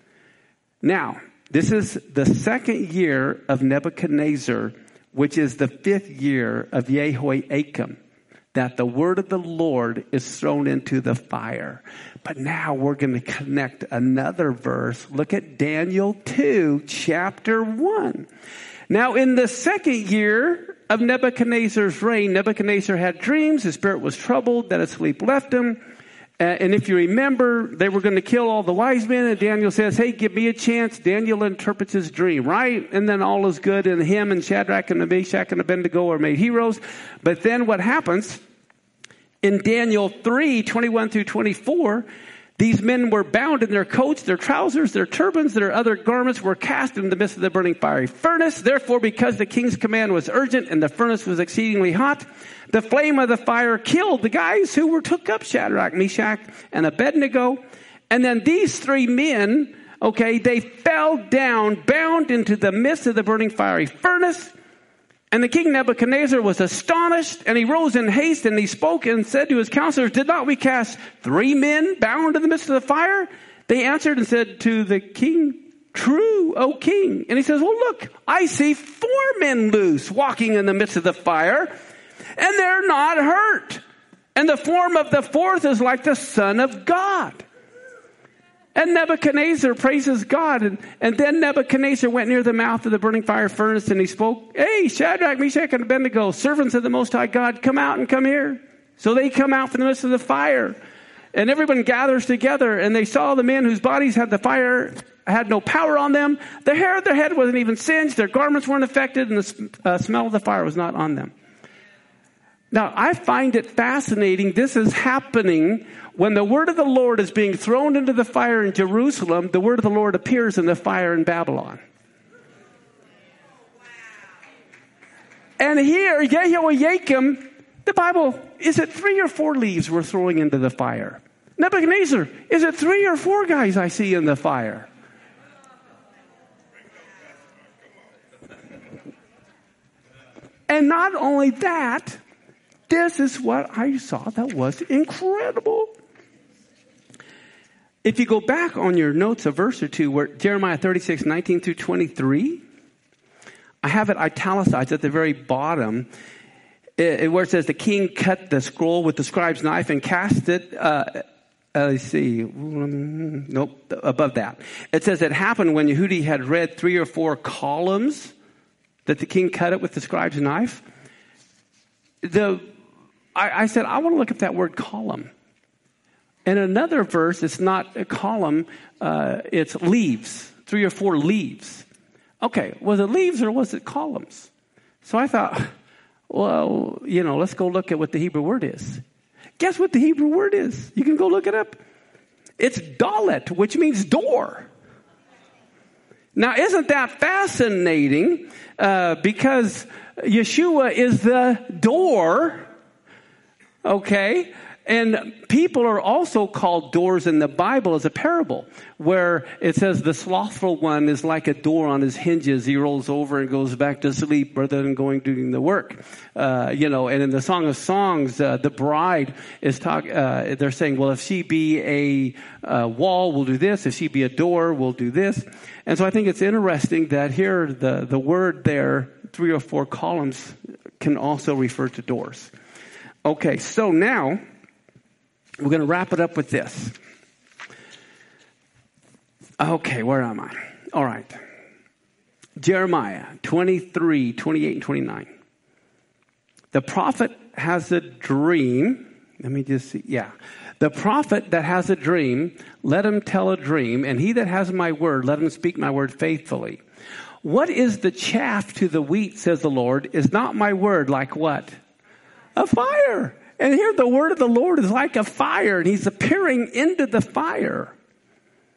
Now, this is the second year of Nebuchadnezzar, which is the fifth year of Jehoiakim, that the word of the Lord is thrown into the fire. But now we're going to connect another verse. Look at Daniel two, chapter one. Now, in the second year of Nebuchadnezzar's reign, Nebuchadnezzar had dreams. His spirit was troubled, that his sleep left him. Uh, and if you remember, they were going to kill all the wise men. And Daniel says, hey, give me a chance. Daniel interprets his dream, right? And then all is good. And him and Shadrach and Meshach and Abednego are made heroes. But then what happens? In Daniel three, twenty-one through twenty-four, these men were bound in their coats, their trousers, their turbans, their other garments were cast in the midst of the burning fiery furnace. Therefore, because the king's command was urgent and the furnace was exceedingly hot, the flame of the fire killed the guys who were took up Shadrach, Meshach, and Abednego. And then these three men, okay, they fell down, bound into the midst of the burning fiery furnace. And the king Nebuchadnezzar was astonished, and he rose in haste, and he spoke and said to his counselors, did not we cast three men bound in the midst of the fire? They answered and said to the king, true, O king. And he says, well, look, I see four men loose walking in the midst of the fire, and they're not hurt. And the form of the fourth is like the Son of God. And Nebuchadnezzar praises God. And, and then Nebuchadnezzar went near the mouth of the burning fire furnace, and he spoke, hey, Shadrach, Meshach, and Abednego, servants of the Most High God, come out and come here. So they come out from the midst of the fire. And everyone gathers together, and they saw the men whose bodies had the fire, had no power on them. The hair of their head wasn't even singed. Their garments weren't affected, and the uh, smell of the fire was not on them. Now, I find it fascinating. This is happening when the word of the Lord is being thrown into the fire in Jerusalem. The word of the Lord appears in the fire in Babylon. And here, Jehoiakim, the Bible, is it three or four leaves we're throwing into the fire? Nebuchadnezzar, is it three or four guys I see in the fire? And not only that, this is what I saw that was incredible. If you go back on your notes a verse or two, where Jeremiah thirty-six, nineteen through twenty-three, I have it italicized at the very bottom, it, where it says the king cut the scroll with the scribe's knife and cast it, uh, uh, let's see, um, nope, above that. It says it happened when Yehudi had read three or four columns that the king cut it with the scribe's knife. The I, I said, I want to look at that word column. In another verse, it's not a column, uh, it's leaves, three or four leaves. Okay, was it leaves or was it columns? So I thought, well, you know, let's go look at what the Hebrew word is. Guess what the Hebrew word is? You can go look it up. It's dalet, which means door. Now, isn't that fascinating? Uh, because Yeshua is the door. Okay, and people are also called doors in the Bible as a parable, where it says the slothful one is like a door on his hinges. He rolls over and goes back to sleep rather than going doing the work. Uh, you know, and in the Song of Songs, uh, the bride is talk. Uh, they're saying, well, if she be a uh, wall, we'll do this. If she be a door, we'll do this. And so I think it's interesting that here the the word there, three or four columns, can also refer to doors. Okay, so now we're going to wrap it up with this. Okay, where am I? All right. Jeremiah twenty-three, twenty-eight, and twenty-nine. The prophet has a dream. Let me just see. Yeah. The prophet that has a dream, let him tell a dream. And he that has my word, let him speak my word faithfully. What is the chaff to the wheat, says the Lord, is not my word like what? A fire. And here the word of the Lord is like a fire, and he's appearing into the fire.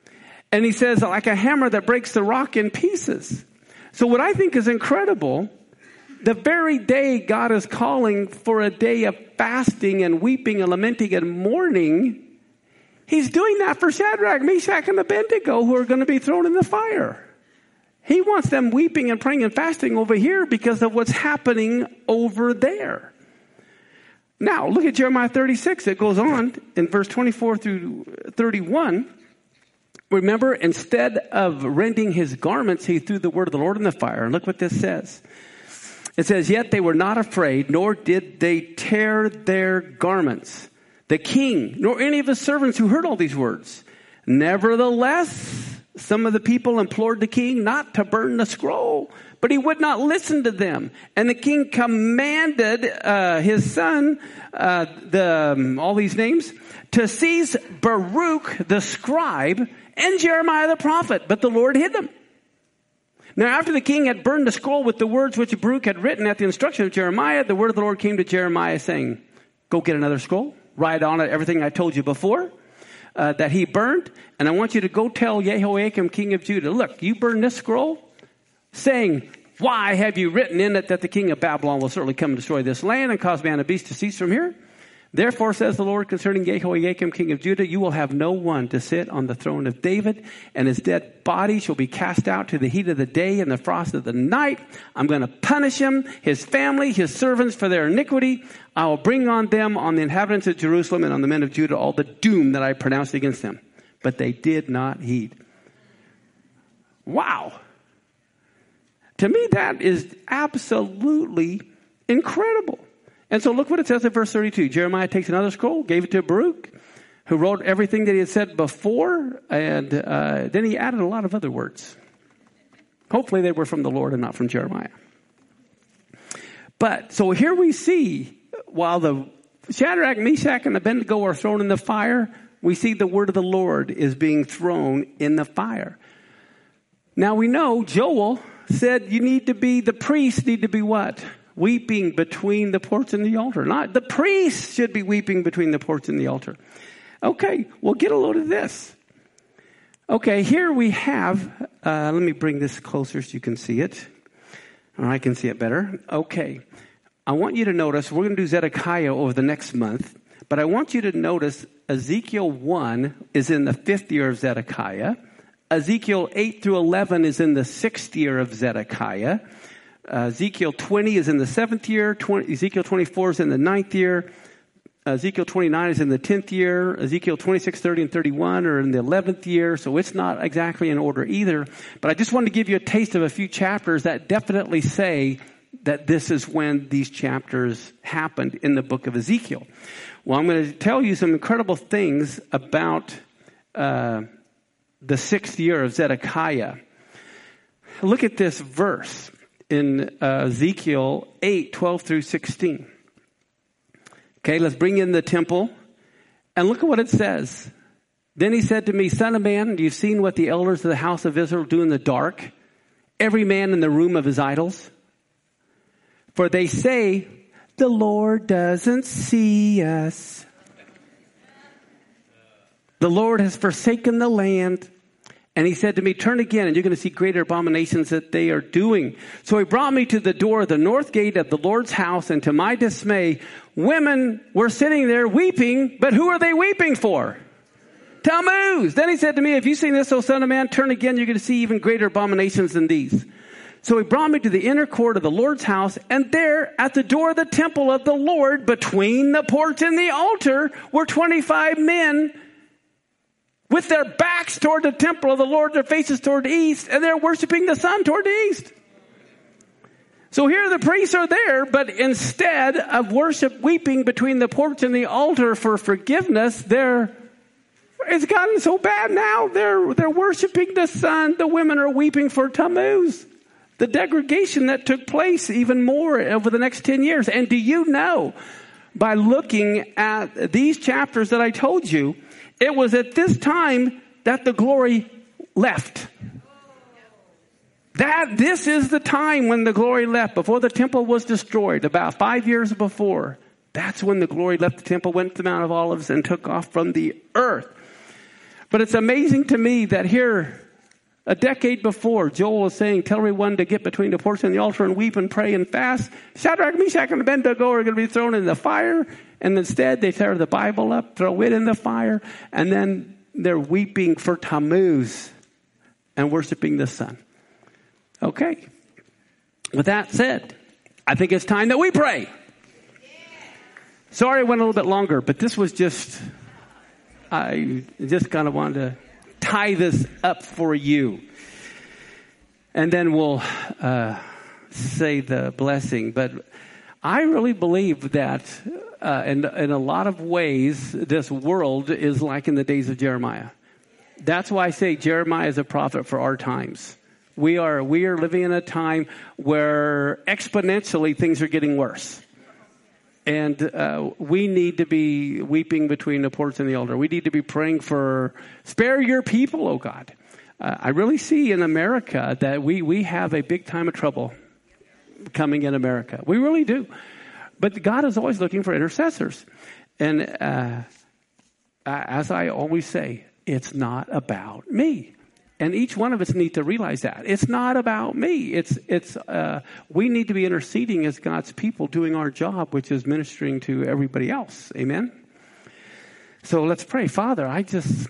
And he says, like a hammer that breaks the rock in pieces. So what I think is incredible, the very day God is calling for a day of fasting and weeping and lamenting and mourning, he's doing that for Shadrach, Meshach, and Abednego, who are going to be thrown in the fire. He wants them weeping and praying and fasting over here because of what's happening over there. Now, look at Jeremiah thirty-six. It goes on in verse twenty-four through thirty-one. Remember, instead of rending his garments, he threw the word of the Lord in the fire. And look what this says. It says, yet they were not afraid, nor did they tear their garments. The king, nor any of his servants who heard all these words. Nevertheless, some of the people implored the king not to burn the scroll, but he would not listen to them. And the king commanded uh, his son, uh, the um, all these names, to seize Baruch the scribe and Jeremiah the prophet, but the Lord hid them. Now after the king had burned the scroll with the words which Baruch had written at the instruction of Jeremiah, the word of the Lord came to Jeremiah saying, go get another scroll, write on it everything I told you before, uh, that he burned, and I want you to go tell Jehoiakim, king of Judah, look, you burned this scroll, saying, why have you written in it that the king of Babylon will certainly come and destroy this land and cause man and beast to cease from here? Therefore, says the Lord concerning Jehoiakim, king of Judah, you will have no one to sit on the throne of David, and his dead body shall be cast out to the heat of the day and the frost of the night. I'm going to punish him, his family, his servants for their iniquity. I will bring on them, on the inhabitants of Jerusalem and on the men of Judah, all the doom that I pronounced against them. But they did not heed. Wow. To me, that is absolutely incredible. And so look what it says in verse thirty-two. Jeremiah takes another scroll, gave it to Baruch, who wrote everything that he had said before, and uh, then he added a lot of other words. Hopefully they were from the Lord and not from Jeremiah. But, so here we see, while the Shadrach, Meshach, and Abednego are thrown in the fire, we see the word of the Lord is being thrown in the fire. Now we know Joel said you need to be, the priests need to be what? Weeping between the porch and the altar. Not the priest should be weeping between the porch and the altar. Okay, well, get a load of this. Okay, here we have, uh, let me bring this closer so you can see it. Or I can see it better. Okay, I want you to notice, we're going to do Zedekiah over the next month, but I want you to notice Ezekiel one is in the fifth year of Zedekiah. Ezekiel eight through eleven is in the sixth year of Zedekiah. Uh, Ezekiel twenty is in the seventh year. twenty, Ezekiel twenty-four is in the ninth year. Uh, Ezekiel twenty-nine is in the tenth year. Ezekiel twenty-six, thirty, and thirty-one are in the eleventh year. So it's not exactly in order either. But I just wanted to give you a taste of a few chapters that definitely say that this is when these chapters happened in the book of Ezekiel. Well, I'm going to tell you some incredible things about uh, the sixth year of Zedekiah. Look at this verse in uh, Ezekiel eight, twelve through sixteen. Okay, let's bring in the temple. And look at what it says. Then he said to me, son of man, you've seen what the elders of the house of Israel do in the dark, every man in the room of his idols. For they say, the Lord doesn't see us. The Lord has forsaken the land. And he said to me, turn again, and you're going to see greater abominations that they are doing. So he brought me to the door of the north gate of the Lord's house, and to my dismay, women were sitting there weeping, but who are they weeping for? Tammuz. Then he said to me, have you seen this, O son of man? Turn again, you're going to see even greater abominations than these. So he brought me to the inner court of the Lord's house, and there at the door of the temple of the Lord, between the porch and the altar, were twenty-five men with their backs toward the temple of the Lord, their faces toward the east, and they're worshiping the sun toward the east. So here the priests are there, but instead of worship weeping between the porch and the altar for forgiveness, they're, it's gotten so bad now, they're, they're worshiping the sun. The women are weeping for Tammuz. The degradation that took place even more over the next ten years. And do you know, by looking at these chapters that I told you, it was at this time that the glory left. That, this is the time when the glory left, before the temple was destroyed, about five years before. That's when the glory left the temple, went to the Mount of Olives, and took off from the earth. But it's amazing to me that here, a decade before, Joel was saying, tell everyone to get between the porch and the altar and weep and pray and fast. Shadrach, Meshach, and Abednego are going to be thrown in the fire. And instead, they tear the Bible up, throw it in the fire, and then they're weeping for Tammuz and worshiping the sun. Okay. With that said, I think it's time that we pray. Sorry, I went a little bit longer, but this was just, I just kind of wanted to tie this up for you. And then we'll uh, say the blessing. But I really believe that uh, in, in a lot of ways, this world is like in the days of Jeremiah. That's why I say Jeremiah is a prophet for our times. We are, we are living in a time where exponentially things are getting worse. And uh, we need to be weeping between the porch and the altar. We need to be praying for, spare your people, oh God. Uh, I really see in America that we, we have a big time of trouble coming in America. We really do. But God is always looking for intercessors. And uh, as I always say, it's not about me. And each one of us need to realize that. It's not about me. It's, it's, uh, we need to be interceding as God's people doing our job, which is ministering to everybody else. Amen? So let's pray. Father, I just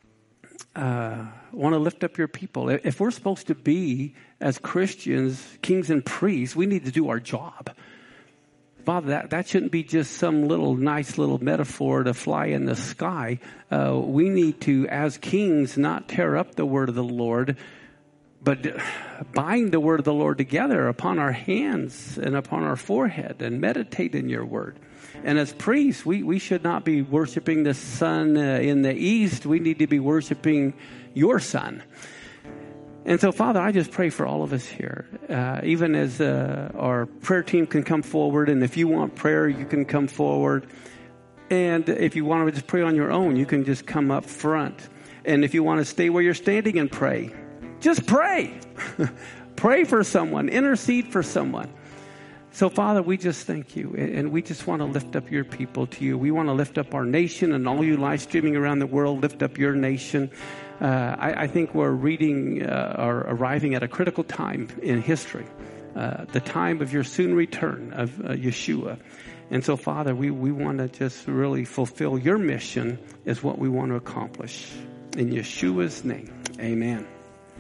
uh, want to lift up your people. If we're supposed to be, as Christians, kings and priests, we need to do our job. Father, that, that shouldn't be just some little nice little metaphor to fly in the sky. Uh, we need to, as kings, not tear up the word of the Lord, but bind the word of the Lord together upon our hands and upon our forehead and meditate in your word. And as priests, we, we should not be worshiping the sun uh, in the east. We need to be worshiping your son. And so, Father, I just pray for all of us here, uh, even as uh, our prayer team can come forward. And if you want prayer, you can come forward. And if you want to just pray on your own, you can just come up front. And if you want to stay where you're standing and pray, just pray. Pray for someone. Intercede for someone. So, Father, we just thank you. And we just want to lift up your people to you. We want to lift up our nation, and all you live streaming around the world, lift up your nation. Uh, I, I think we're reading uh, or arriving at a critical time in history, uh, the time of your soon return of uh, Yeshua. And so, Father, we, we want to just really fulfill your mission is what we want to accomplish. In Yeshua's name, amen.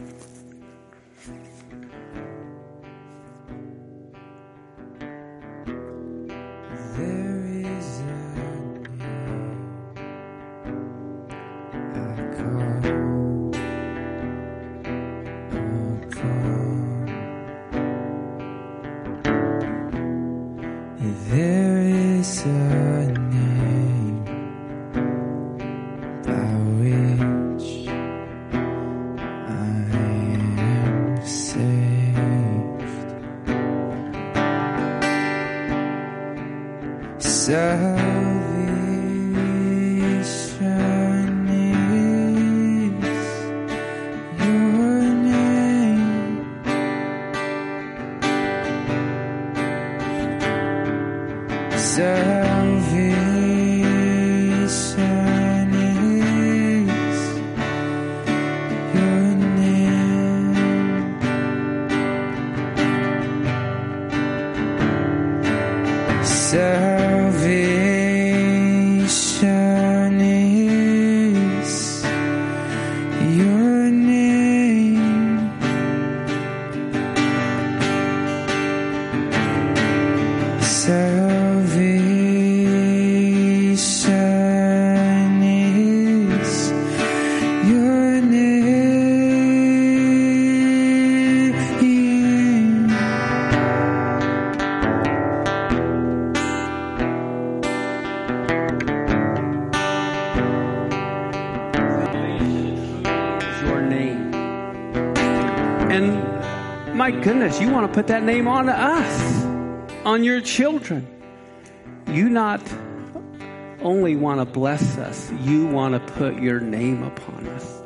Goodness, you want to put that name on us, on your children. You not only want to bless us, you want to put your name upon us.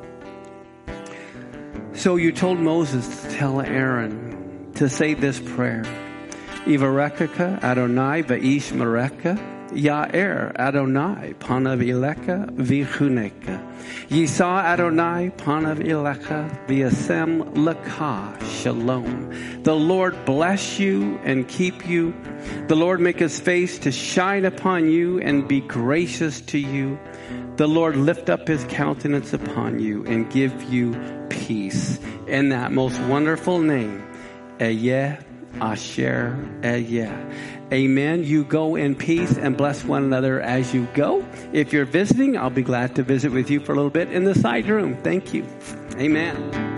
So you told Moses to tell Aaron to say this prayer. Ivarekaka Adonai Va'ish Mareka Ya'er Adonai panav ileka v'chuneka. Yisa Adonai panav ileka v'yasem leka shalom. The Lord bless you and keep you. The Lord make his face to shine upon you and be gracious to you. The Lord lift up his countenance upon you and give you peace. In that most wonderful name, Eyeh Asher Eyeh. Amen. You go in peace and bless one another as you go. If you're visiting, I'll be glad to visit with you for a little bit in the side room. Thank you. Amen.